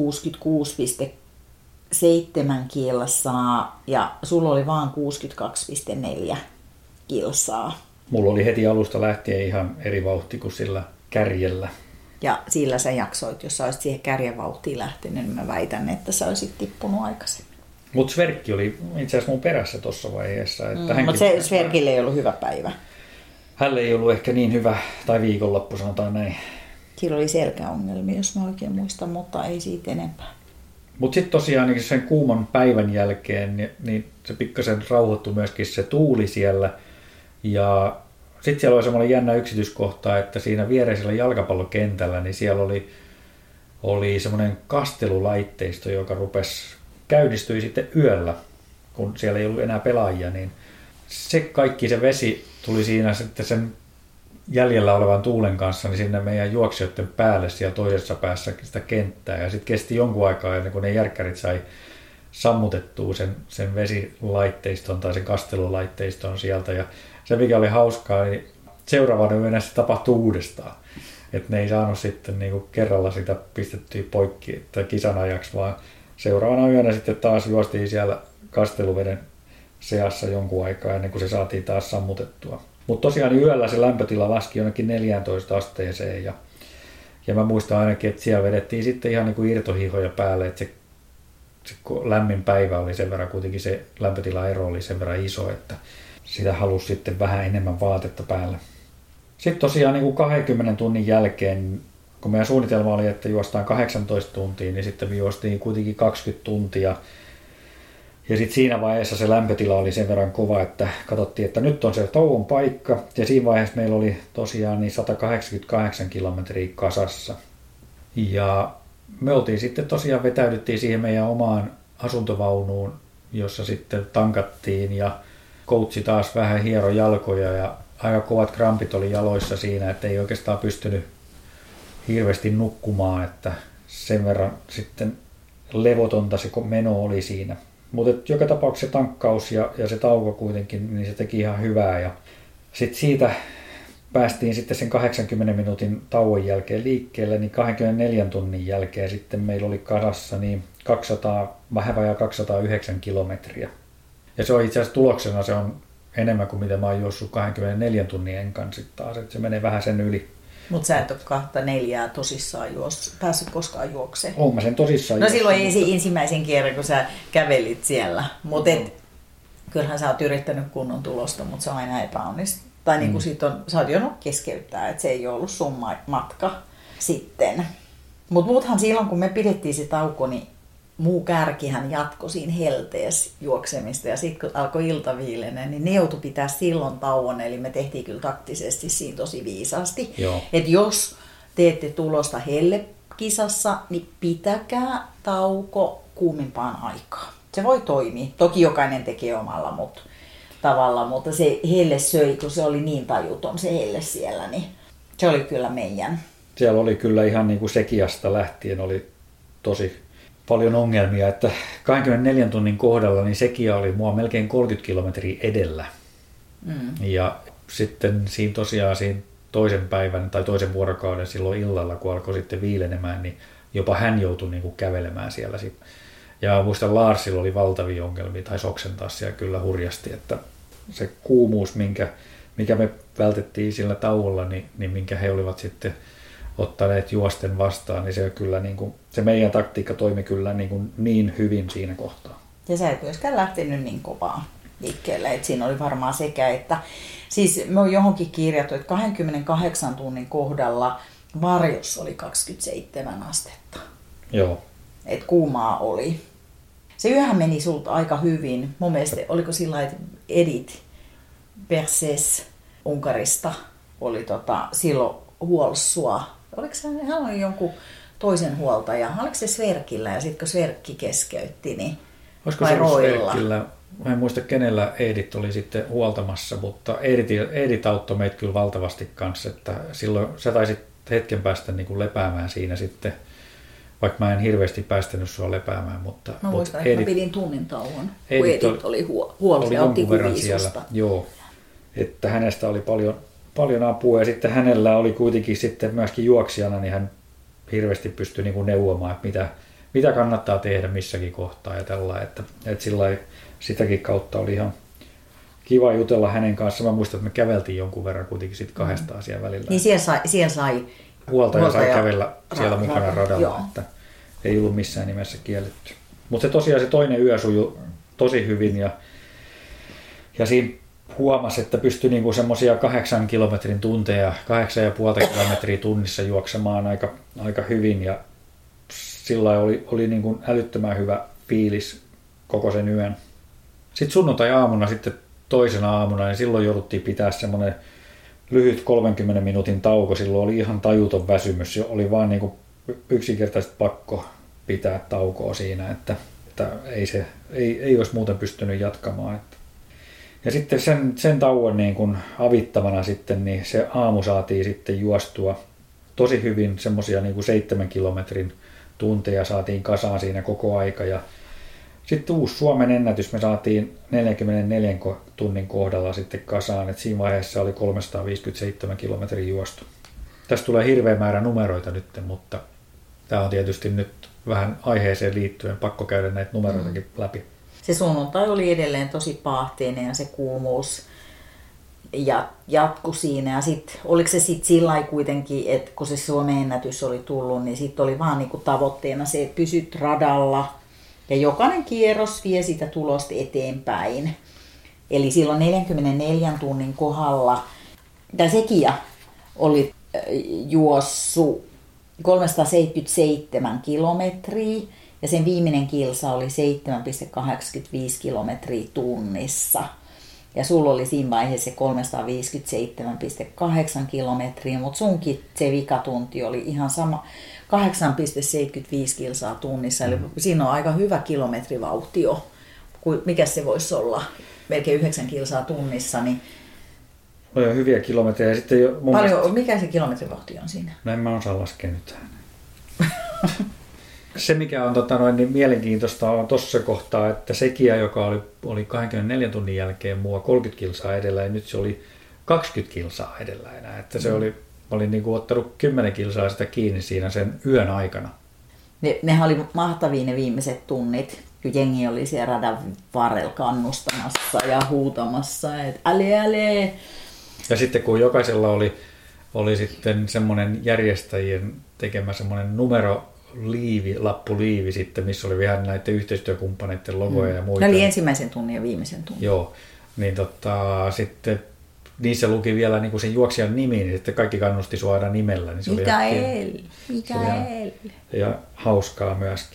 66,7 kilsaa ja sulla oli vaan 62,4 kilsaa. Mulla oli heti alusta lähtien ihan eri vauhti kuin sillä kärjellä. Ja sillä sä jaksoit, jos sä olisit siihen kärjevauhtiin lähtenyt, niin mä väitän, että sä olisit tippunut aikaisemmin. Mutta Sverkki oli itse asiassa mun perässä tuossa vaiheessa. Mutta Sverkille ei ollut hyvä päivä. Hänelle ei ollut ehkä niin hyvä, tai viikonloppu sanotaan näin. Sillä oli selkäongelmia, jos mä oikein muistan, mutta ei siitä enempää. Mutta sitten tosiaan sen kuuman päivän jälkeen, niin se pikkasen rauhoittui myöskin se tuuli siellä. Ja sitten siellä oli semmoinen jännä yksityiskohta, että siinä viereisellä jalkapallokentällä, niin siellä oli semmoinen kastelulaitteisto, joka käynnistyi sitten yöllä, kun siellä ei ollut enää pelaajia, niin se vesi tuli siinä sitten sen jäljellä olevan tuulen kanssa niin sinne meidän juoksijoiden päälle siellä toisessa päässä sitä kenttää. Ja sitten kesti jonkun aikaa ennen kuin ne järkkärit sai sammutettua sen vesilaitteiston tai sen kastelulaitteiston sieltä. Ja se mikä oli hauskaa, niin seuraavana yönä se tapahtui uudestaan. Että ne ei saanut sitten niinku kerralla sitä pistettyä poikki että kisan ajaksi, vaan seuraavana yönä sitten taas juostiin siellä kasteluveden seassa jonkun aikaa ennen kuin se saatiin taas sammutettua. Mutta tosiaan yöllä se lämpötila laski jonnekin 14 asteeseen ja mä muistan ainakin, että siellä vedettiin sitten ihan niin kuin irtohihoja päälle, että se lämmin päivä oli sen verran, kuitenkin se lämpötilaero oli sen verran iso, että sitä halusi sitten vähän enemmän vaatetta päälle. Sitten tosiaan niin kuin 20 tunnin jälkeen, kun meidän suunnitelma oli, että juostaan 18 tuntia, niin sitten me juostiin kuitenkin 20 tuntia. Ja sitten siinä vaiheessa se lämpötila oli sen verran kova, että katsottiin, että nyt on se tauon paikka. Ja siinä vaiheessa meillä oli tosiaan niin 188 kilometriä kasassa. Ja me oltiin sitten tosiaan vetäydyttiin siihen meidän omaan asuntovaunuun, jossa sitten tankattiin ja coachi taas vähän hiero jalkoja ja aika kovat krampit oli jaloissa siinä, että ei oikeastaan pystynyt hirveästi nukkumaan, että sen verran sitten levotonta se meno oli siinä. Mutta joka tapauksessa se tankkaus ja se tauko kuitenkin, niin se teki ihan hyvää. Ja sitten siitä päästiin sitten sen 80 minuutin tauon jälkeen liikkeelle, niin 24 tunnin jälkeen sitten meillä oli kasassa niin 209 kilometriä. Ja se on itse asiassa tuloksena se on enemmän kuin mitä mä oon juossut 24 tunnin enkan sitten taas, että se menee vähän sen yli. Mutta sä et ole 24 tosissaan päässyt koskaan juokseen. Oon mä sen tosissaan. No silloin ensimmäisen kerran, kun sä kävelit siellä. Mutta kyllähän sä oot yrittänyt kunnon tulosta, mutta se on aina epäonnistunut. Tai niin kuin sä oot joudunut keskeyttää, että se ei ollut sun matka sitten. Mutta muuthan silloin, kun me pidettiin se tauko, niin muu kärkihän jatkoi siinä helteessä juoksemista ja sitten kun alkoi ilta viilenee, niin ne joutui pitää silloin tauon, eli me tehtiin kyllä taktisesti siinä tosi viisaasti. Että jos teette tulosta hellekisassa, niin pitäkää tauko kuumimpaan aikaan. Se voi toimia. Toki jokainen tekee omalla tavalla, mutta se helle söi, kun se oli niin tajuton se helle siellä, niin se oli kyllä meidän. Siellä oli kyllä ihan niin kuin Sekiasta lähtien oli tosi paljon ongelmia, että 24 tunnin kohdalla niin Sekia oli mua melkein 30 kilometriä edellä. Ja sitten siinä tosiaan siinä toisen päivän tai toisen vuorokauden silloin illalla, kun alkoi sitten viilenemään, niin jopa hän joutui niin kuin kävelemään siellä sitten. Ja muistan Larsilla oli valtavia ongelmia, tai oksentaa siellä kyllä hurjasti, että se kuumuus, mikä me vältettiin sillä tauolla, niin minkä he olivat sitten ottaneet juosten vastaan, niin se kyllä niin kuin, se meidän taktiikka toimi kyllä niin hyvin siinä kohtaa. Ja sä et myöskään lähtenyt niin kovaa liikkeelle, että siinä oli varmaan sekä, että siis me on johonkin kirjattu, että 28 tunnin kohdalla varjossa oli 27 astetta. Joo. Että kuumaa oli. Se yöhän meni sulta aika hyvin. Mun mielestä oliko sillä että Edith Berses Unkarista oli silloin huolsua. Oliko hän oli jonkun toisen huoltaja? Oliko se Sverkillä ja sitten kun Sverkki keskeytti, niin olisiko vai Roilla? Sverkillä? Mä en muista kenellä Edith oli sitten huoltamassa, mutta Edith auttoi meitä kyllä valtavasti kanssa, että silloin sä taisit hetken päästä niin kuin lepäämään siinä sitten. Vaikka mä en hirveästi päästänyt sua lepäämään, mutta mä muistan, että mä pidin tunnin tauon, kun Edith oli huolta ja otti kuvisusta. Joo, että hänestä oli paljon apua ja sitten hänellä oli kuitenkin sitten myöskin juoksijana, niin hän hirveästi pystyi niin kuin neuvomaan, että mitä kannattaa tehdä missäkin kohtaa ja tällä, että sillai, sitäkin kautta oli ihan kiva jutella hänen kanssa. Mä muistan, että me käveltiin jonkun verran kuitenkin sitten kahdestaan siellä välillä. Niin siellä sai huoltaja sai kävellä siellä mukana radalla, että ei ollut missään nimessä kielletty. Mutta se tosiaan se toinen yö sujui tosi hyvin ja siinä huomasi, että pystyi niinku semmoisia 8 kilometrin tunteja, 8,5 kilometriä tunnissa juoksemaan aika hyvin ja sillä oli niinku älyttömän hyvä fiilis koko sen yön. Sitten sunnuntai-aamuna sitten toisena aamuna, niin silloin jouduttiin pitää semmoinen lyhyt 30 minuutin tauko, silloin oli ihan tajuton väsymys, oli vaan niin kuin yksinkertaisesti pakko pitää taukoa siinä, että ei olisi muuten pystynyt jatkamaan. Ja sitten sen tauon niin kuin avittavana sitten, niin se aamu saatiin sitten juostua tosi hyvin, semmoisia niin kuin 7 kilometrin tunteja saatiin kasaan siinä koko aika ja sitten uusi Suomen ennätys me saatiin 44 tunnin kohdalla sitten kasaan, että siinä vaiheessa oli 357 kilometrin juostu. Tästä tulee hirveä määrä numeroita nyt, mutta tämä on tietysti nyt vähän aiheeseen liittyen pakko käydä näitä numeroitakin läpi. Se sunnuntai oli edelleen tosi paahteinen ja se kuumuus jatkui siinä. Ja oliko se sitten sillä lailla kuitenkin, että kun se Suomen ennätys oli tullut, niin sitten oli vaan niinku tavoitteena se, että pysyt radalla. Ja jokainen kierros vie sitä tulosta eteenpäin. Eli silloin 44 tunnin kohdalla, tämä Sekia oli juossut 377 kilometriä ja sen viimeinen kilsa oli 7,85 kilometriä tunnissa. Ja sulla oli siinä vaiheessa se 357,8 kilometriä, mutta sunkin se vikatunti oli ihan sama. 8,75 kilsaa tunnissa, eli siinä on aika hyvä kilometrivauhti jo. Mikä se voisi olla? Melkein 9 kilsaa tunnissa. Niin no jo hyviä kilometrejä. Sitten jo mikä se kilometrivauhti on siinä? No en mä osaa laskea nyt Se mikä on niin mielenkiintoista on tuossa kohtaa, että Sekia, joka oli 24 tunnin jälkeen mua 30 kilsaa edellä ja nyt se oli 20 kilsaa edellä enää. Että se oli niin kuin ottanut 10 kilsaa sitä kiinni siinä sen yön aikana. Nehän oli mahtavia ne viimeiset tunnit, kun jengi oli siellä radan varrella kannustamassa ja huutamassa, että ale. Ja sitten kun jokaisella oli sitten semmoinen järjestäjien tekemä semmoinen lappuliivi sitten, missä oli vielä näiden yhteistyökumppaneiden logoja ja muita. Ne oli ensimmäisen tunnin ja viimeisen tunnin. Joo, niin sitten niissä luki vielä niin kuin sen juoksijan nimi, niin sitten kaikki kannusti sua aina nimellä. Niin se Mikael. Ja hauskaa myöskin.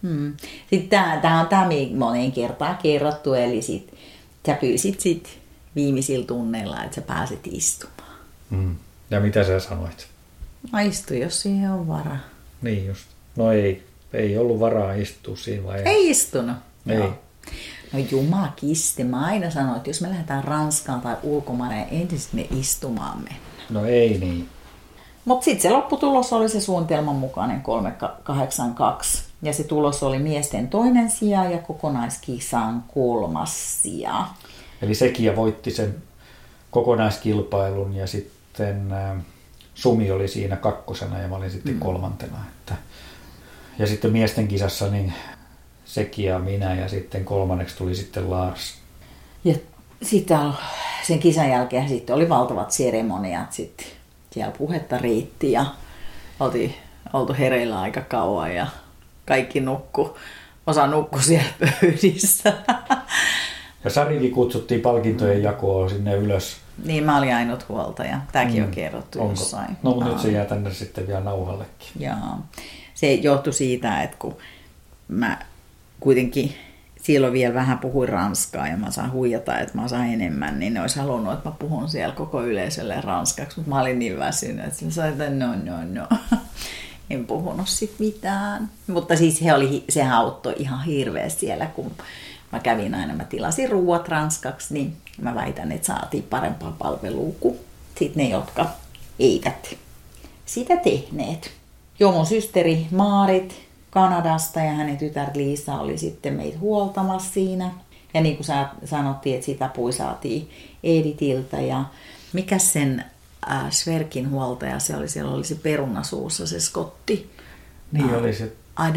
Sitten tämä on tämä moneen kertaan kerrottu, eli sä pyysit viimeisillä tunneilla, että sä pääset istumaan. Ja mitä sä sanoit? Istu, jos siihen on varaa. Niin just. No ei ollut varaa istua siinä vaiheessa. Ei istunut. Ei. Joo. No jumakisti, mä aina sanoin, että jos me lähdetään Ranskaan tai ulkomaille, ensin me istumaan mennä. No ei niin. Mutta sitten se lopputulos oli se suunnitelman mukainen 382. Ja se tulos oli miesten toinen sija ja kokonaiskisan 3. sija. Eli Sekia voitti sen kokonaiskilpailun ja sitten Sumi oli siinä 2. ja mä olin sitten 3. Ja sitten miesten kisassa niin Sekia, minä ja sitten 3. tuli sitten Lars. Ja sitten sen kisan jälkeen oli valtavat seremoniat sitten. Siellä puhetta riitti ja oltu hereillä aika kauan ja kaikki osa nukkui siellä pöydissä. Ja Sarikin kutsuttiin palkintojen jakoon sinne ylös. Niin, mä olin ainut huoltaja. Tämäkin on kerrottu jossain. No, mutta nyt se jää tänne sitten vielä nauhallekin. Joo. Se johtui siitä, että kun mä kuitenkin silloin vielä vähän puhuin ranskaa ja mä saan huijata, että mä saan enemmän, niin ne olisi halunnut, että mä puhun siellä koko yleisölle ranskaksi, mutta mä olin niin väsynyt, että sillä sai, että no. En puhunut sit mitään. Mutta siis sehän auttoi ihan hirveästi siellä, kun mä kävin aina, mä tilasin ruuat ranskaksi, niin mä väitän, että saatiin parempaa palvelua kuin sitten ne, jotka eivät sitä tehneet. Joo, mun systeri Maarit Kanadasta ja hänen tytär Liisa oli sitten meitä huoltamassa siinä. Ja niin kuin sanottiin, että sitä apua saatiin Editiltä. Ja mikä sen Sverkin huoltaja se oli? Siellä oli se perunasuussa se skotti. Niin oli se.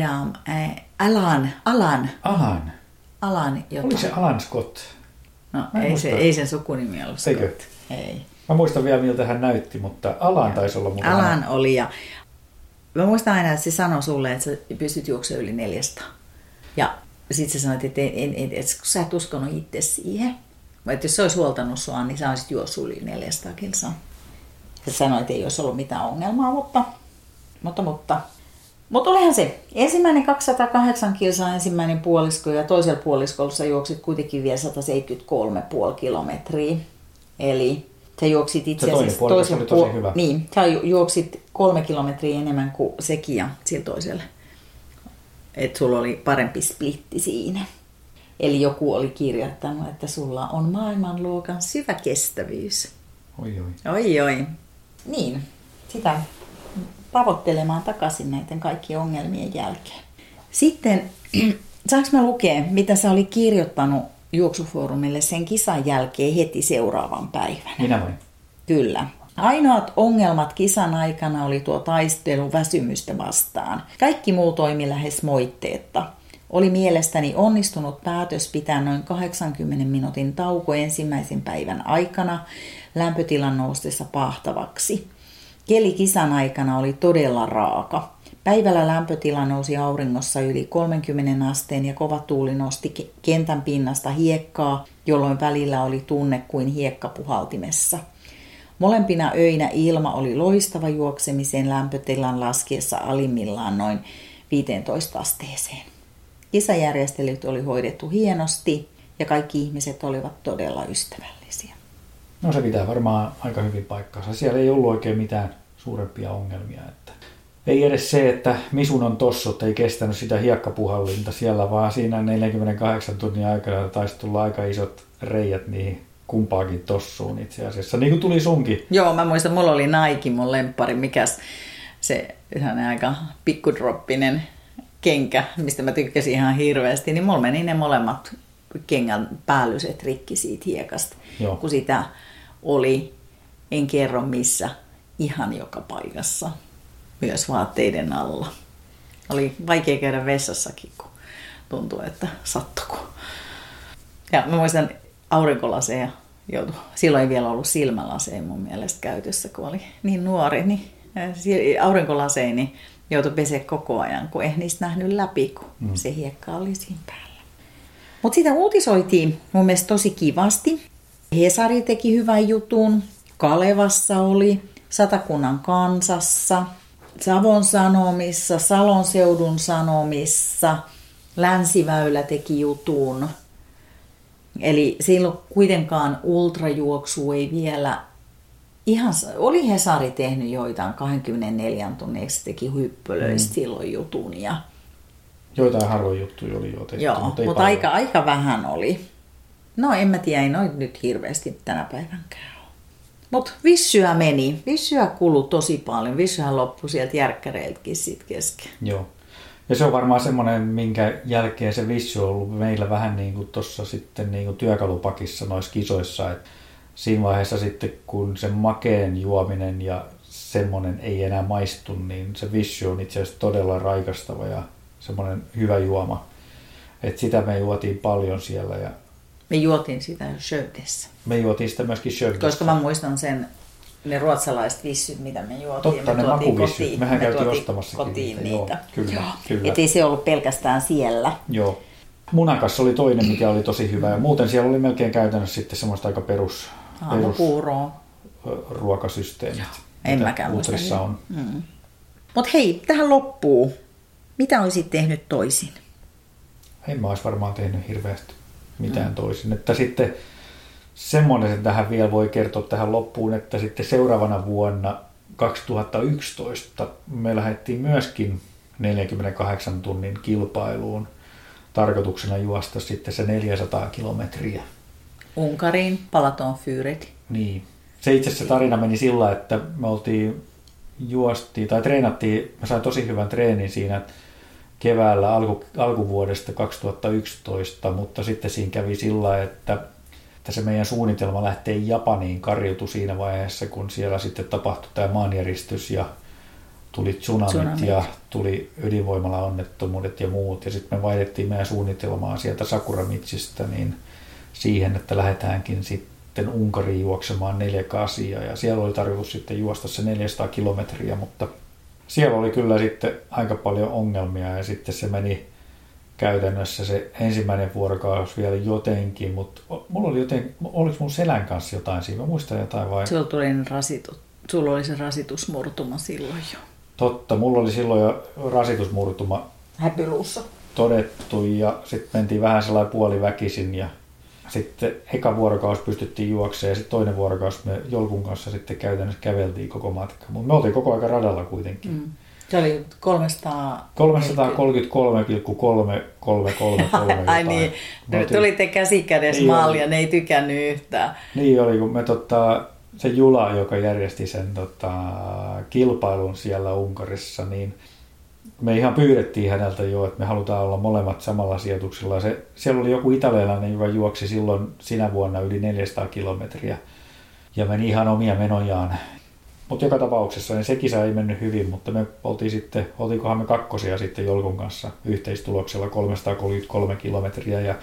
Alan jotain. Oli se Alan Scott. No ei sen sukunimi ollut Scott. Eikö? Ei. Mä muistan vielä miltä hän näytti, mutta Alan taisi olla mukana. Alan oli ja mä muistan aina, että se sanoi sulle, että sä pystyt juoksemaan yli 400. Ja sit sä sanoit, että kun sä et uskonut itse siihen. Että jos se olisi huoltanut sua, niin sä olisit juossut yli 400 kilsaa. Sä sanoit, että ei olisi ollut mitään ongelmaa, mutta olihan se. Ensimmäinen 208 kilsaa ensimmäinen puolisko ja toisella puoliskolla sä juoksit kuitenkin vielä 173,5 kilometriä. Eli sä juoksit itse asiassa toisella tosi hyvä. Niin, sä juoksit 3 kilometriä enemmän kuin sekin ja sillä toisella. Että sulla oli parempi splitti siinä. Eli joku oli kirjoittanut, että sulla on maailmanluokan syvä kestävyys. Oi. Niin, sitä tavoittelemaan takaisin näiden kaikkien ongelmien jälkeen. Sitten, saanko mä lukea, mitä sä oli kirjoittanut juoksufoorumille sen kisan jälkeen heti seuraavan päivänä? Minä voin. Kyllä. Ainoat ongelmat kisan aikana oli tuo taistelu väsymystä vastaan. Kaikki muu toimi lähes moitteetta. Oli mielestäni onnistunut päätös pitää noin 80 minuutin tauko ensimmäisen päivän aikana lämpötilan noustessa pahtavaksi. Keli kisan aikana oli todella raaka. Päivällä lämpötila nousi auringossa yli 30 asteen ja kova tuuli nosti kentän pinnasta hiekkaa, jolloin välillä oli tunne kuin hiekkapuhaltimessa. Molempina öinä ilma oli loistava juoksemiseen lämpötilan laskiessa alimmillaan noin 15 asteeseen. Kisajärjestelyt oli hoidettu hienosti ja kaikki ihmiset olivat todella ystävällisiä. No se pitää varmaan aika hyvin paikkansa. Siellä ei ollut oikein mitään suurempia ongelmia. Että ei edes se, että Misunon tossut ei kestänyt sitä hiekkapuhallinta siellä, vaan siinä 48 tunnin aikana taisi tulla aika isot reijät niihin kumpaakin tossuun itse asiassa. Niin kuin tuli sunkin. Joo, mä muistan, mulla oli Nike, mun lemppari, mikäs se aika pikkudroppinen kenkä, mistä mä tykkäsin ihan hirveästi, niin mulla meni ne molemmat kengän päällyset rikki siitä hiekasta. Joo. Kun sitä oli, en kerro missä, ihan joka paikassa, myös vaatteiden alla. Oli vaikea käydä vessassakin, kun tuntui, että sattuko. Ja mä muistan aurinkolaseja joutui. Silloin ei vielä ollut silmälaseja mun mielestä käytössä, kun oli niin nuori, niin aurinkolaseja niin joutui pesemään koko ajan, kun ei niistä nähnyt läpi, kun se hiekka oli siinä päällä. Mutta sitä uutisoitiin mun mielestä tosi kivasti. Hesari teki hyvän jutun, Kalevassa oli, Satakunnan Kansassa, Savon Sanomissa, Salon Seudun Sanomissa, Länsiväylä teki jutun. Eli silloin kuitenkaan ultrajuoksu ei vielä ihan, oli Hesari tehnyt joitain 24 tunnin, eikö se teki hyppölöistä silloin jutun. Ja joitain harvoin juttuja oli jo tehty, joo, mutta aika vähän oli. No en mä tiedä, ei noin nyt hirveästi tänä päivänkään ole. Mutta vissyä meni. Vissyä kului tosi paljon. Vissyhän loppui sieltä järkkäreiltäkin sit kesken. Joo. Ja se on varmaan semmoinen, minkä jälkeen se vissy on ollut meillä vähän niin kuin tuossa sitten niin kuin työkalupakissa noissa kisoissa. Et siinä vaiheessa sitten, kun se makeen juominen ja semmoinen ei enää maistu, niin se vissy on itse asiassa todella raikastava ja semmoinen hyvä juoma. Et sitä me juotiin paljon siellä. Ja me juotiin sitä Schötessä. Me juotiin sitä myöskin Schötessä. Koska mä muistan ne ruotsalaiset vissyt, mitä me juotiin. Totta, me ne makuvissyt. Mehän käytiin ostamassakin kotiin niitä. Kyllä. Et ei se ollut pelkästään siellä. Joo. Munakas oli toinen, mikä oli tosi hyvä. Ja muuten siellä oli melkein käytännössä sitten semmoista aika perus ruokasysteemit. En mäkään muista. On. Mutta hei, tähän loppuu. Mitä olisit tehnyt toisin? En mä olisi varmaan tehnyt hirveästi mitään toisin. Että sitten semmoinen tähän vielä voi kertoa tähän loppuun, että sitten seuraavana vuonna 2011 me lähdettiin myöskin 48 tunnin kilpailuun. Tarkoituksena juosta sitten se 400 kilometriä. Unkariin, Balatonführet. Niin. Se itse asiassa tarina meni sillä, että me treenattiin, mä sain tosi hyvän treenin siinä keväällä alkuvuodesta 2011, mutta sitten siinä kävi sillä, että se meidän suunnitelma lähtee Japaniin kariutui siinä vaiheessa, kun siellä sitten tapahtui tämä maanjäristys ja tuli tsunamit ja tuli ydinvoimalaonnettomuudet ja muut. Ja sitten me vaihdettiin meidän suunnitelmaa sieltä Sakuramitsista niin siihen, että lähdetäänkin sitten Unkariin juoksemaan 4-8. Ja siellä oli tarkoitus sitten juosta se 400 kilometriä, mutta siellä oli kyllä sitten aika paljon ongelmia ja sitten se meni käytännössä se ensimmäinen vuorokausi vielä jotenkin, mutta oliko mun selän kanssa jotain siinä? Mä muistan jotain vai? Sulla oli se rasitusmurtuma silloin jo. Totta, mulla oli silloin jo rasitusmurtuma häpyluussa todettu ja sitten mentiin vähän sellainen puoliväkisin ja sitten eka vuorokausi pystyttiin juoksemaan ja sitten toinen vuorokausi me Jolkun kanssa sitten käytännössä käveltiin koko matka. Mutta me oltiin koko aika radalla kuitenkin. Se oli 333,333 Ai niin, tulitte käsikädessä maaliin ja ne ei tykännyt yhtään. Niin oli, kun me se Jula, joka järjesti sen kilpailun siellä Unkarissa, niin me ihan pyydettiin häneltä jo, että me halutaan olla molemmat samalla sijoituksella. Siellä oli joku italialainen, joka juoksi silloin sinä vuonna yli 400 kilometriä ja meni ihan omia menojaan. Mutta joka tapauksessa niin se kisa ei mennyt hyvin, mutta me oltiinkohan me kakkosia sitten Jolkun kanssa yhteistuloksella 333 kilometriä ja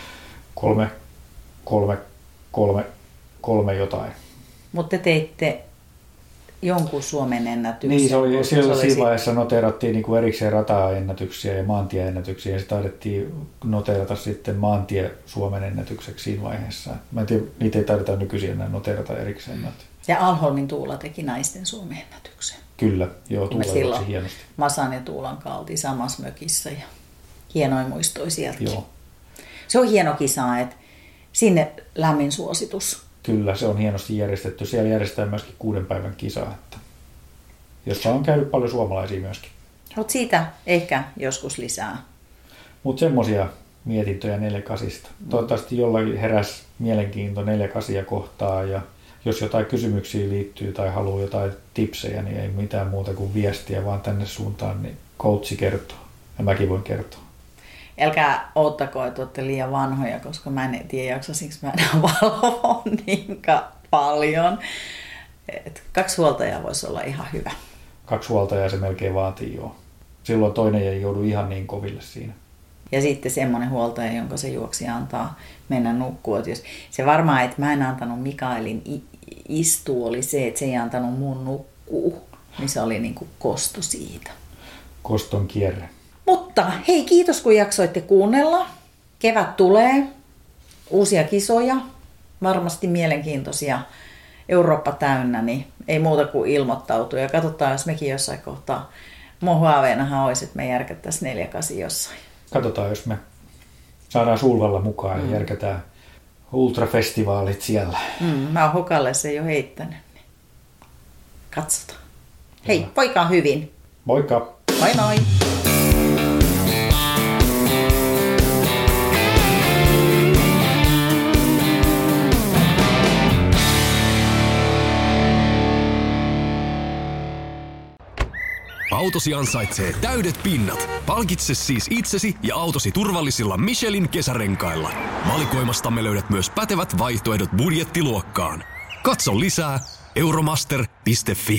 3 jotain. Mutta te teitte jonkun Suomen ennätyksen. Niin, siinä vaiheessa noteerattiin niin erikseen rataennätyksiä ja maantieennätyksiä ja se taidettiin noteerata sitten maantie Suomen ennätykseksi siinä vaiheessa. Mä en tiedä, niitä ei taideta nykyisin enää noteerata erikseen. Ja Alholmin Tuula teki naisten Suomen ennätyksen. Kyllä, joo, Tuula juoksi hienosti. Masan ja Tuulan kanssa oltiin samassa mökissä ja hienoin muistoi sieltäkin. Joo. Se on hieno kisa, että sinne lämmin suositus. Kyllä, se on hienosti järjestetty. Siellä järjestetään myöskin 6 päivän kisa, jossa on käynyt paljon suomalaisia myöskin. Mutta siitä ehkä joskus lisää. Mutta semmoisia mietintöjä 4-8. Toivottavasti jollain heräsi mielenkiinto 4-8 kohtaa ja jos jotain kysymyksiä liittyy tai haluaa jotain tipsejä, niin ei mitään muuta kuin viestiä vaan tänne suuntaan, niin coachi kertoo ja mäkin voin kertoa. Älkää oottako, että olette liian vanhoja, koska mä en tiedä jaksasinko mä enää valvoa niin paljon. 2 huoltajaa voisi olla ihan hyvä. 2 huoltajaa se melkein vaatii jo. Silloin toinen ei joudu ihan niin koville siinä. Ja sitten semmoinen huoltaja, jonka se juoksija antaa mennä nukkua. Jos se varmaan, että mä en antanut Mikaelin istua, oli se, että se ei antanut mun nukkua. Niin se oli niin kuin kosto siitä. Koston kierre. Mutta hei, kiitos kun jaksoitte kuunnella. Kevät tulee, uusia kisoja, varmasti mielenkiintoisia, Eurooppa täynnä, niin ei muuta kuin ilmoittautua. Ja katsotaan, jos mekin jossain kohtaa, mun haaveenahan olisi, että me järkättäisiin 4-8 jossain. katsotaan, jos me saadaan Sulvalla mukaan ja järkätään ultrafestivaalit siellä. Mä oon Hokalle se jo heittänyt. Katsotaan. Hei, voikaa hyvin. Moikka! Moi moi! Autosi ansaitsee täydet pinnat. Palkitse siis itsesi ja autosi turvallisilla Michelin kesärenkailla. Valikoimastamme löydät myös pätevät vaihtoehdot budjettiluokkaan. Katso lisää euromaster.fi.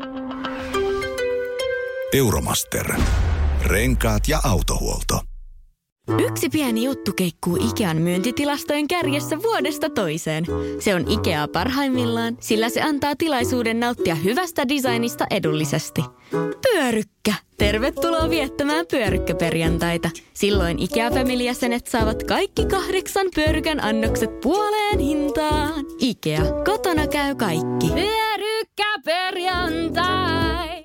Euromaster. Renkaat ja autohuolto. Yksi pieni juttu keikkuu Ikean myyntitilastojen kärjessä vuodesta toiseen. Se on Ikea parhaimmillaan, sillä se antaa tilaisuuden nauttia hyvästä designista edullisesti. Pyörykkä! Tervetuloa viettämään pyörykkäperjantaita. Silloin Ikea-familijäsenet saavat kaikki 8 pyörykän annokset puoleen hintaan. Ikea, kotona käy kaikki. Pyörykkäperjantai!